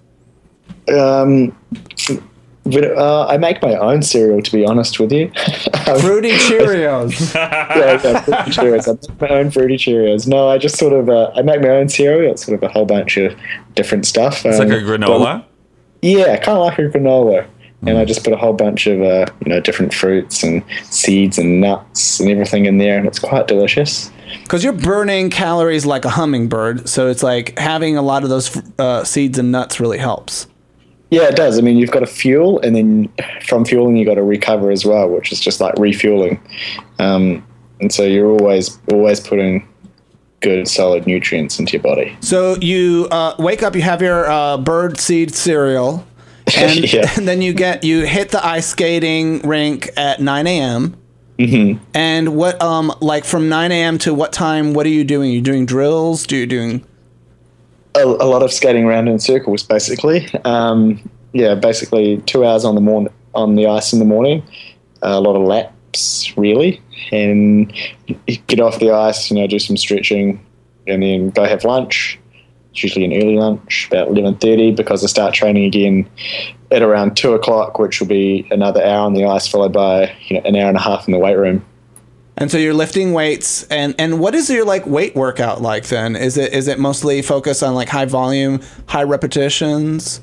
I make my own cereal, to be honest with you. Fruity Cheerios. Yeah, Fruity Cheerios. I make my own Fruity Cheerios. No, I just sort of I make my own cereal. It's sort of a whole bunch of different stuff. It's like a granola? Yeah, kind of like a granola. And I just put a whole bunch of different fruits and seeds and nuts and everything in there, and it's quite delicious. Because you're burning calories like a hummingbird, so it's like having a lot of those seeds and nuts really helps. Yeah, it does. I mean, you've got to fuel, and then from fueling, you've got to recover as well, which is just like refueling. And so you're always putting good, solid nutrients into your body. So you wake up, you have your bird seed cereal, and, and then you hit the ice skating rink at 9 a.m. Mm-hmm. And what, like from 9 a.m. to what time, what are you doing? Are you doing drills? a lot of skating around in circles, basically. Basically 2 hours on the ice in the morning, a lot of laps, really, and get off the ice, do some stretching, and then go have lunch. It's usually an early lunch, about 11:30, because I start training again at around 2 o'clock, which will be another hour on the ice, followed by an hour and a half in the weight room. And so you're lifting weights, and what is your weight workout like then? Is it mostly focused on high volume, high repetitions?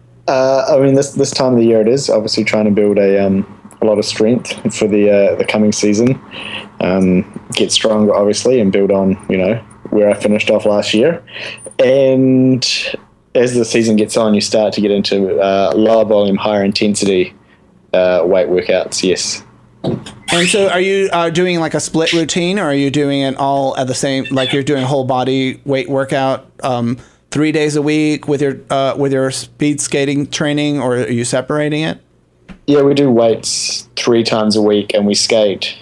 This time of the year it is obviously trying to build a lot of strength for the coming season. Get stronger, obviously, and build on where I finished off last year. And as the season gets on, you start to get into lower volume, higher intensity weight workouts. Yes. And so are you doing a split routine, or are you doing it all at the same, you're doing a whole body weight workout 3 days a week with your speed skating training, or are you separating it? Yeah, we do weights 3 times a week, and we skate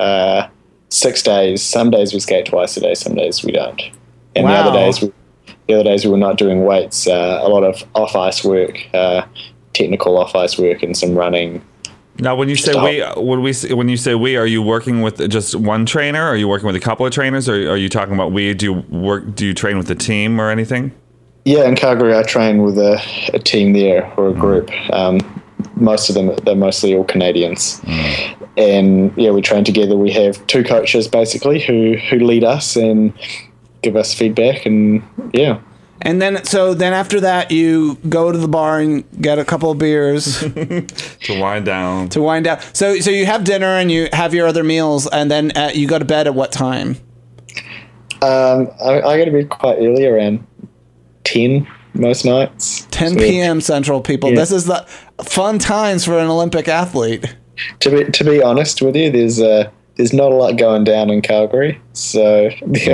6 days. Some days we skate twice a day, some days we don't. And wow. the other days we were not doing weights, a lot of off-ice work, technical off-ice work, and some running. Now, when you say when you say we, are you working with just one trainer? Are you working with a couple of trainers, or are you talking about we? Do you train with a team or anything? Yeah, in Calgary, I train with a team there, or a group. Most of them, they're mostly all Canadians. And yeah, we train together. We have 2 coaches basically who lead us and give us feedback, and yeah. And then after that, you go to the bar and get a couple of beers to wind down. So you have dinner and you have your other meals, and then you go to bed at what time? I go to bed quite early, around 10 most nights. 10 p.m. Central, people. Yeah. This is the fun times for an Olympic athlete. To be honest with you, there's not a lot going down in Calgary. So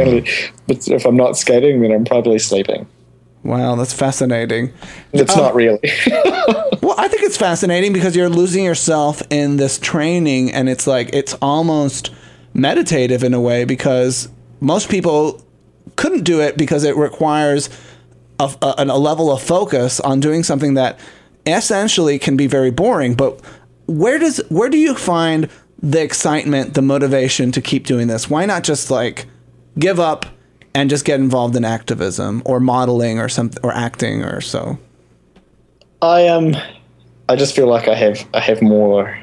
if I'm not skating, then I'm probably sleeping. Wow, that's fascinating. It's not really. Well, I think it's fascinating because you're losing yourself in this training, and it's it's almost meditative in a way, because most people couldn't do it because it requires a level of focus on doing something that essentially can be very boring. But where do you find the excitement, the motivation to keep doing this? Why not just give up and just get involved in activism or modeling or something, or acting or so? I just feel like I have more.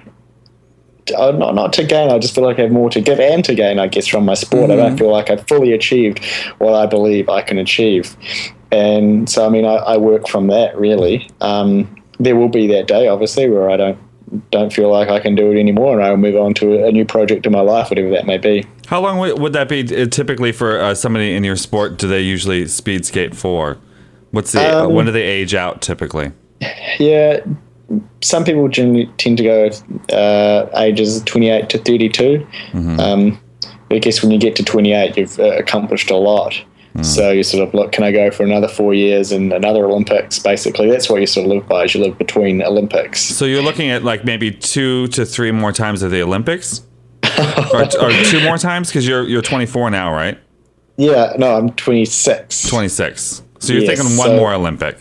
Not to gain. I just feel like I have more to give and to gain, I guess, from my sport. Mm-hmm. I don't feel like I've fully achieved what I believe I can achieve, and so I work from that really. There will be that day, obviously, where I don't feel like I can do it anymore, and I'll move on to a new project in my life, whatever that may be. How long would that be typically for somebody in your sport? Do they usually speed skate for? What's the when do they age out typically? Yeah, some people generally tend to go ages 28 to 32. Mm-hmm. I guess when you get to 28, you've accomplished a lot. So you sort of look, can I go for another 4 years and another Olympics? Basically, that's what you sort of live by, as you live between Olympics. So you're looking at maybe 2 to 3 more times at the Olympics? or 2 more times? Because you're 24 now, right? Yeah, no, I'm 26. 26. So you're thinking one more Olympic?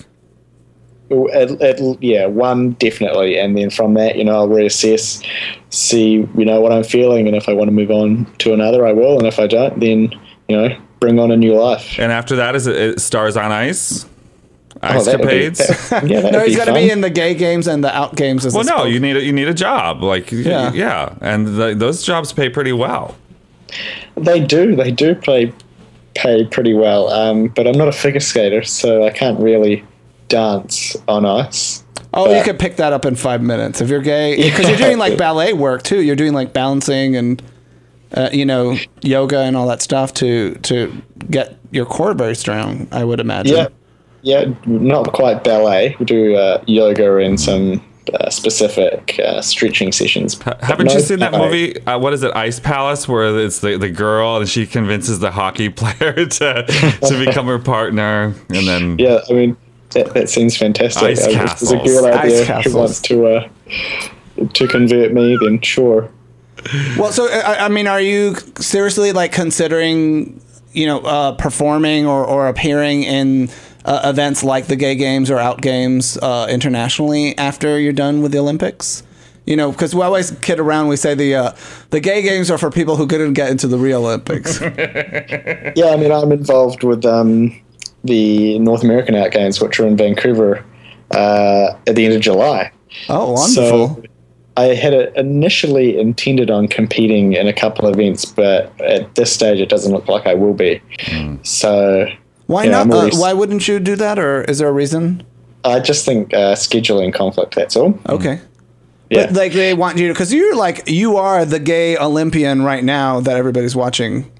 Yeah, one definitely. And then from that, I'll reassess, see, what I'm feeling. And if I want to move on to another, I will. And if I don't, then, bring on a new life. And after that, is it Stars on Ice? Ice-capades? No, he's got to be in the gay games and the out games as well. No, you need a job. And those jobs pay pretty well. They do pay pretty well. But I'm not a figure skater, so I can't really dance on ice. Oh, you could pick that up in 5 minutes if you're gay, because you're doing ballet work too. You're doing balancing and yoga and all that stuff to get your core very strong, I would imagine. Yeah, not quite ballet. We do yoga and some specific stretching sessions. Haven't you seen that movie? What is it, Ice Palace, where it's the girl and she convinces the hockey player to become her partner, and then yeah, that seems fantastic. Ice castles. There's a girl out there who wants to convert me, then sure. Well, so are you seriously considering performing or appearing in events like the Gay Games or Out Games internationally after you're done with the Olympics? You know, because we always kid around. We say the Gay Games are for people who couldn't get into the real Olympics. Yeah, I mean, I'm involved with the North American Out Games, which are in Vancouver at the end of July. Oh, wonderful. So I had initially intended on competing in a couple of events, but at this stage it doesn't look like I will be. So why not? Why wouldn't you do that, or is there a reason? I just think scheduling conflict, that's all. Okay. Yeah. But like they want you to, because you are the gay Olympian right now that everybody's watching.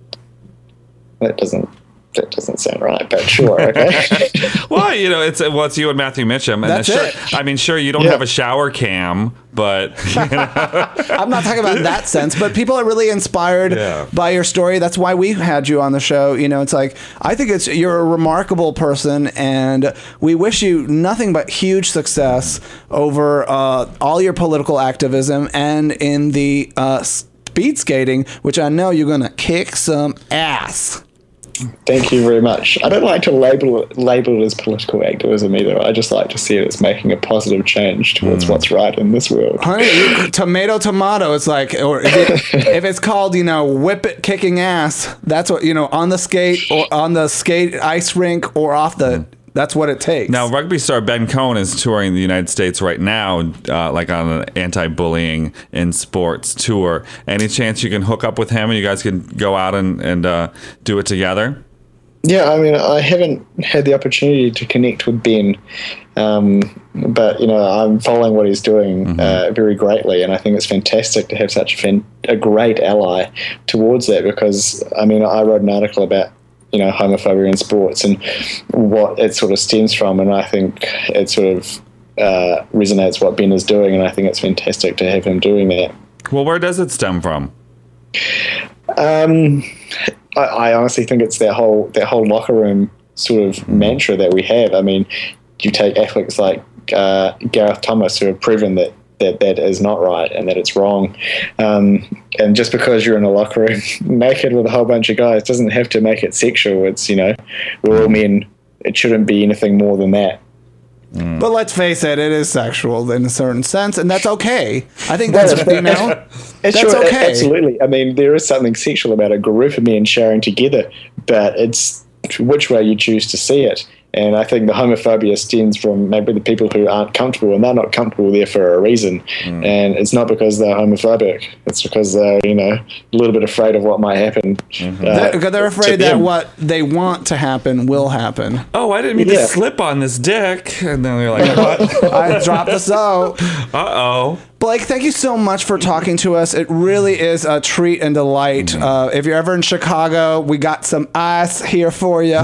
That doesn't sound right, but sure, okay. Well, you know, it's you and Matthew Mitchum, and That's sure, it. I mean, sure, you don't have a shower cam, but you know. I'm not talking about that sense, but people are really inspired by your story. That's why we had you on the show. You know, it's like, I think you're a remarkable person, and we wish you nothing but huge success over all your political activism and in the speed skating, which I know you're going to kick some ass. Thank you very much. I don't like to label it as political activism either. I just like to see it as making a positive change towards what's right in this world. Honey, tomato. It's like, or if it's called, you know, whip it kicking ass, that's what, you know, on the skate or on the skate ice rink or off the. That's what it takes. Now, rugby star Ben Cohen is touring the United States right now, like on an anti-bullying in sports tour. Any chance you can hook up with him and you guys can go out and do it together? Yeah, I mean, I haven't had the opportunity to connect with Ben, but, you know, I'm following what he's doing very greatly, and I think it's fantastic to have such a great ally towards that because, I mean, I wrote an article about, you know, homophobia in sports and what it sort of stems from. And I think it sort of resonates what Ben is doing. And I think it's fantastic to have him doing that. Well, where does it stem from? I honestly think it's that whole locker room sort of mantra that we have. I mean, you take athletes like Gareth Thomas who have proven that is not right and that it's wrong. And just because you're in a locker room naked with a whole bunch of guys doesn't have to make it sexual. It's, you know, we're all men. It shouldn't be anything more than that. But let's face it, it is sexual in a certain sense, and that's okay. I think that's, you know, that's sure, okay. Absolutely. I mean, there is something sexual about a group of men sharing together, but it's which way you choose to see it. And I think the homophobia stems from maybe the people who aren't comfortable, and they're not comfortable there for a reason. And it's not because they're homophobic. It's because they're, you know, a little bit afraid of what might happen. They're afraid that what they want to happen will happen. Oh, I didn't mean to slip on this dick. And then they're like, what? I dropped the soap. Uh-oh. Blake, thank you so much for talking to us. It really is a treat and delight. If you're ever in Chicago, we got some ice here for you.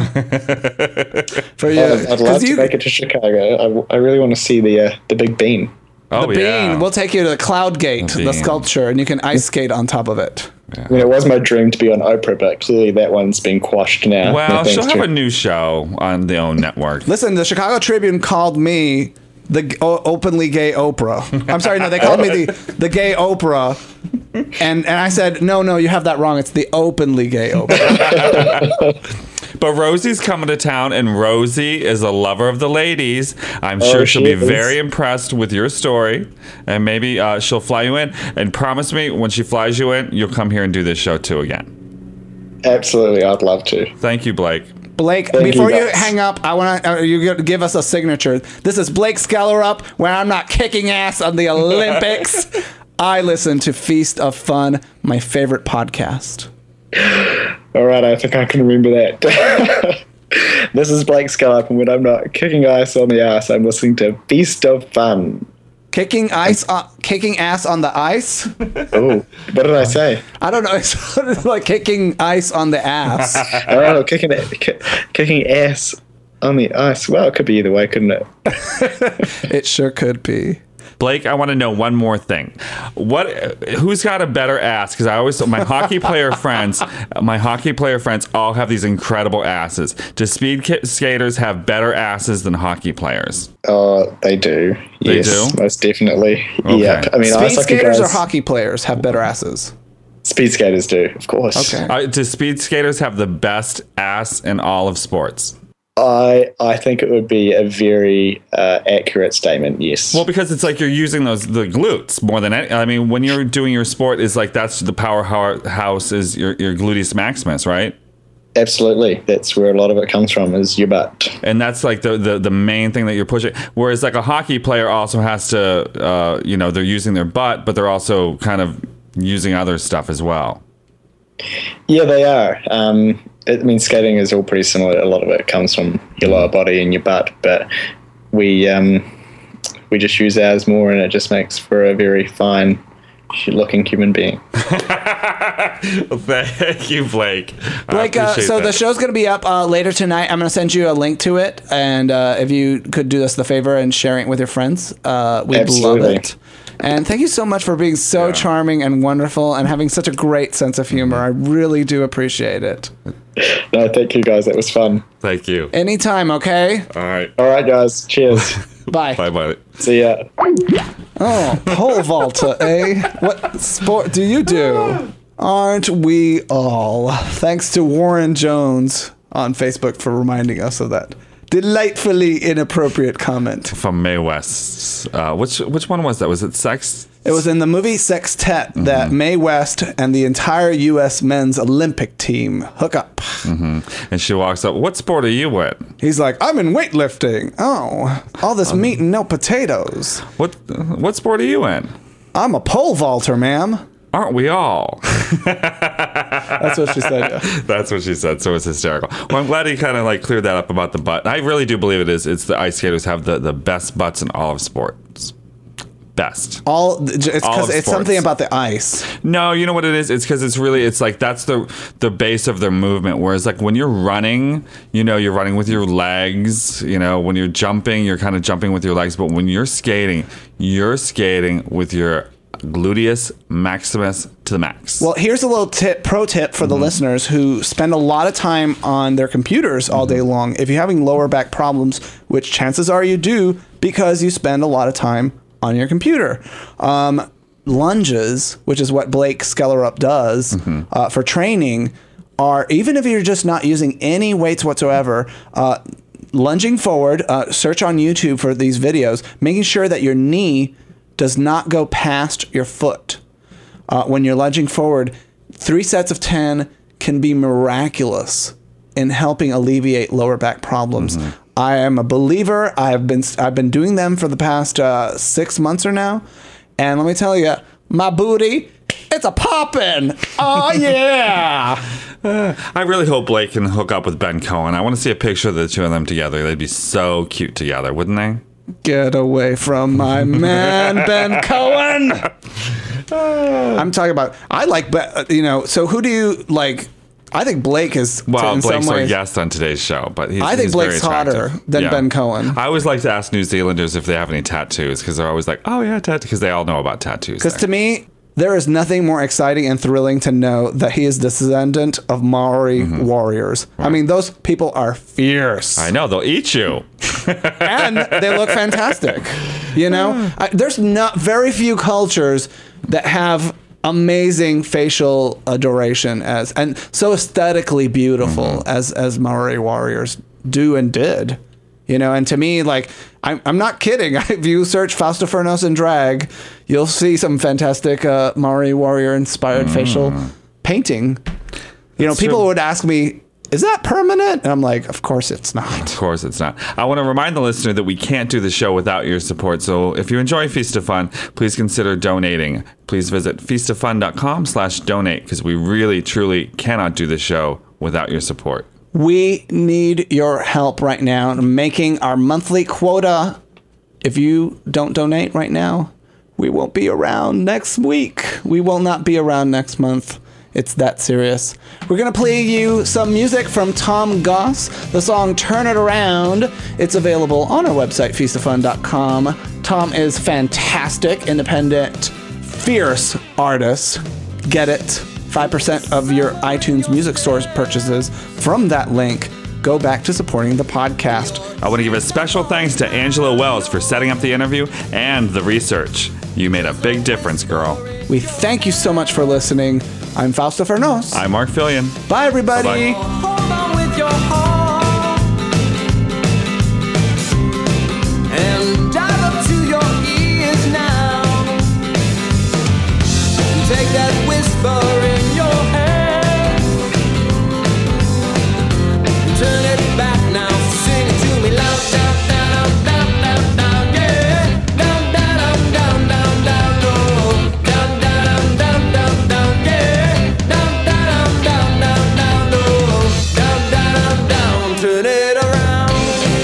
I'd love to make it to Chicago. I really want to see the Big Bean. Oh, the Bean. We'll take you to the Cloud Gate, the sculpture, and you can ice skate on top of it. Yeah. I mean, it was my dream to be on Oprah, but clearly that one's been quashed now. Well, she'll have a new show on the OWN network. Listen, the Chicago Tribune called me the openly gay Oprah. I'm sorry, no, they called me the gay Oprah. And I said, no, you have that wrong. It's the openly gay Oprah. But Rosie's coming to town, and Rosie is a lover of the ladies. I'm sure she'll be very impressed with your story, and maybe she'll fly you in. And promise me, when she flies you in, you'll come here and do this show too again. Absolutely, I'd love to. Thank you, Blake. Blake, before you hang up, I want you to give us a signature. This is Blake Skellerup, where I'm not kicking ass on the Olympics. I listen to Feast of Fun, my favorite podcast. All right, I think I can remember that. This is Blake Skellerup, and when I'm not kicking ice on the ass, I'm listening to Feast of Fun. Kicking ass on the ice? Oh, what did I say? I don't know. It's like kicking ice on the ass. Oh, kicking ass on the ice. Well, it could be either way, couldn't it? It sure could be. Blake, I want to know one more thing. Who's got a better ass? Because I always, my hockey player friends all have these incredible asses. Do speed skaters have better asses than hockey players? Oh, they do. They yes, do? most definitely. Okay. Yeah. I mean, speed skaters or hockey players have better asses? Speed skaters do, of course. Okay. Do speed skaters have the best ass in all of sports? I think it would be a very accurate statement, yes. Well, because it's like you're using the glutes more than any. I mean, when you're doing your sport, is like that's the powerhouse is your gluteus maximus, right? Absolutely. That's where a lot of it comes from, is your butt. And that's like the main thing that you're pushing. Whereas like a hockey player also has to, they're using their butt, but they're also kind of using other stuff as well. Yeah, they are. Skating is all pretty similar. A lot of it comes from your lower body and your butt, but we just use ours more, and it just makes for a very fine looking human being. Thank you, Blake. Blake, so the show's going to be up later tonight. I'm going to send you a link to it, and if you could do us the favor and sharing it with your friends, we'd love it. And thank you so much for being so charming and wonderful and having such a great sense of humor. I really do appreciate it. No, thank you, guys. That was fun. Thank you. Anytime, okay? All right. All right, guys. Cheers. Bye. Bye. See ya. Oh, pole vaulter, eh? What sport do you do? Aren't we all? Thanks to Warren Jones on Facebook for reminding us of that delightfully inappropriate comment. From Mae West's. Which one was that? Was it Sex? It was in the movie Sextet that Mae West and the entire U.S. men's Olympic team hook up. Mm-hmm. And she walks up, what sport are you in? He's like, I'm in weightlifting. Oh, all this meat and no potatoes. What sport are you in? I'm a pole vaulter, ma'am. Aren't we all? That's what she said. Yeah. That's what she said. So it's hysterical. Well, I'm glad he kind of like cleared that up about the butt. I really do believe it is. It's the ice skaters have the best butts in all of sports. Best. It's because it's something about the ice. No, you know what it is? It's because it's like that's the base of their movement. Whereas like when you're running, you're running with your legs. When you're jumping, you're kind of jumping with your legs. But when you're skating with your gluteus maximus to the max. Well, here's a little pro tip for the listeners who spend a lot of time on their computers all day long. If you're having lower back problems, which chances are you do because you spend a lot of time on your computer. Lunges, which is what Blake Skellerup does for training, are, even if you're just not using any weights whatsoever, lunging forward, search on YouTube for these videos, making sure that your knee does not go past your foot. When you're lunging forward, 3 sets of 10 can be miraculous in helping alleviate lower back problems. I am a believer. I've been doing them for the past 6 months or now, and let me tell you, my booty, it's a poppin'. Oh yeah. I really hope Blake can hook up with Ben Cohen. I want to see a picture of the two of them together. They'd be so cute together, wouldn't they? Get away from my man, Ben Cohen. I'm talking about, I like, so who do you like? I think Blake is, Blake's our guest on today's show, but I think Blake's hotter than Ben Cohen. I always like to ask New Zealanders if they have any tattoos, because they're always like, oh yeah, tattoos, because they all know about tattoos. Because to me, there is nothing more exciting and thrilling to know that he is descendant of Maori warriors. Right. I mean, those people are fierce. I know, they'll eat you. And they look fantastic. There's not very few cultures that have amazing facial adoration and so aesthetically beautiful as Maori warriors do and did. And to me, like, I'm not kidding. If you search Fausto Furnos in drag, you'll see some fantastic Maori warrior inspired facial painting. People would ask me, is that permanent? And I'm like, of course it's not. Of course it's not. I want to remind the listener that we can't do the show without your support. So if you enjoy Feast of Fun, please consider donating. Please visit feastoffun.com/donate, because we really, truly cannot do the show without your support. We need your help right now in making our monthly quota. If you don't donate right now, we won't be around next week. We will not be around next month. It's that serious. We're going to play you some music from Tom Goss, the song Turn It Around. It's available on our website, feastoffun.com. Tom is fantastic, independent, fierce artist. Get it? 5% of your iTunes Music Store purchases from that link go back to supporting the podcast. I want to give a special thanks to Angela Wells for setting up the interview and the research. You made a big difference, girl. We thank you so much for listening. I'm Fausto Furnos. I'm Mark Fillion. Bye, everybody. Bye-bye. whisper in your head. Turn it back now, sing it to me loud, down, down, down, down, down, yeah. Down, down, down, down, down, low. Down, down, down, down, down, yeah. Down, down, down, down, down, low. Down, down, down, turn it around.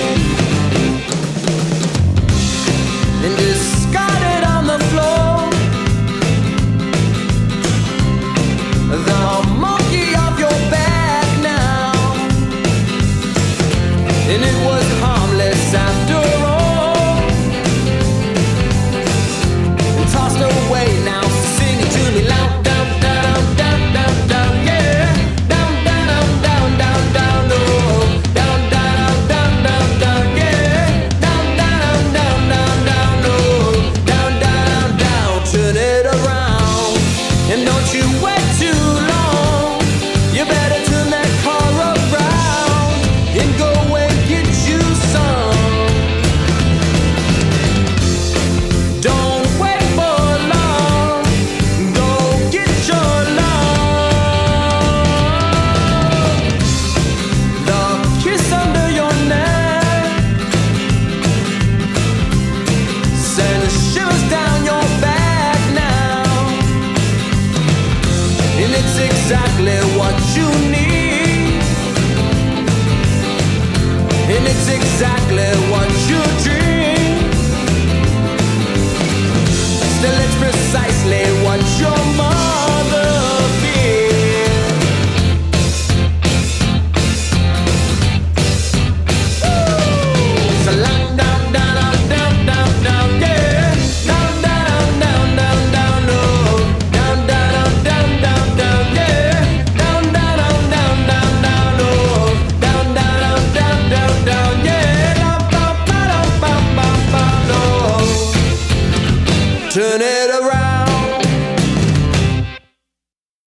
And discard it on the floor. The monkey off your back now. And it was harmless after all. And tossed away now, sing it to me loud, down, down, down, down, down, yeah. Down, down, down, down, down, low. Down, down, down, down, down, yeah. Down, down, down, down, down, low. Down, down, down, turn it around. And don't you wait too long. You better turn that car around and go and get you some. Don't wait for long. Go get your love. The kiss under your neck sends shivers down your back now. And it's exactly what you need. And it's exactly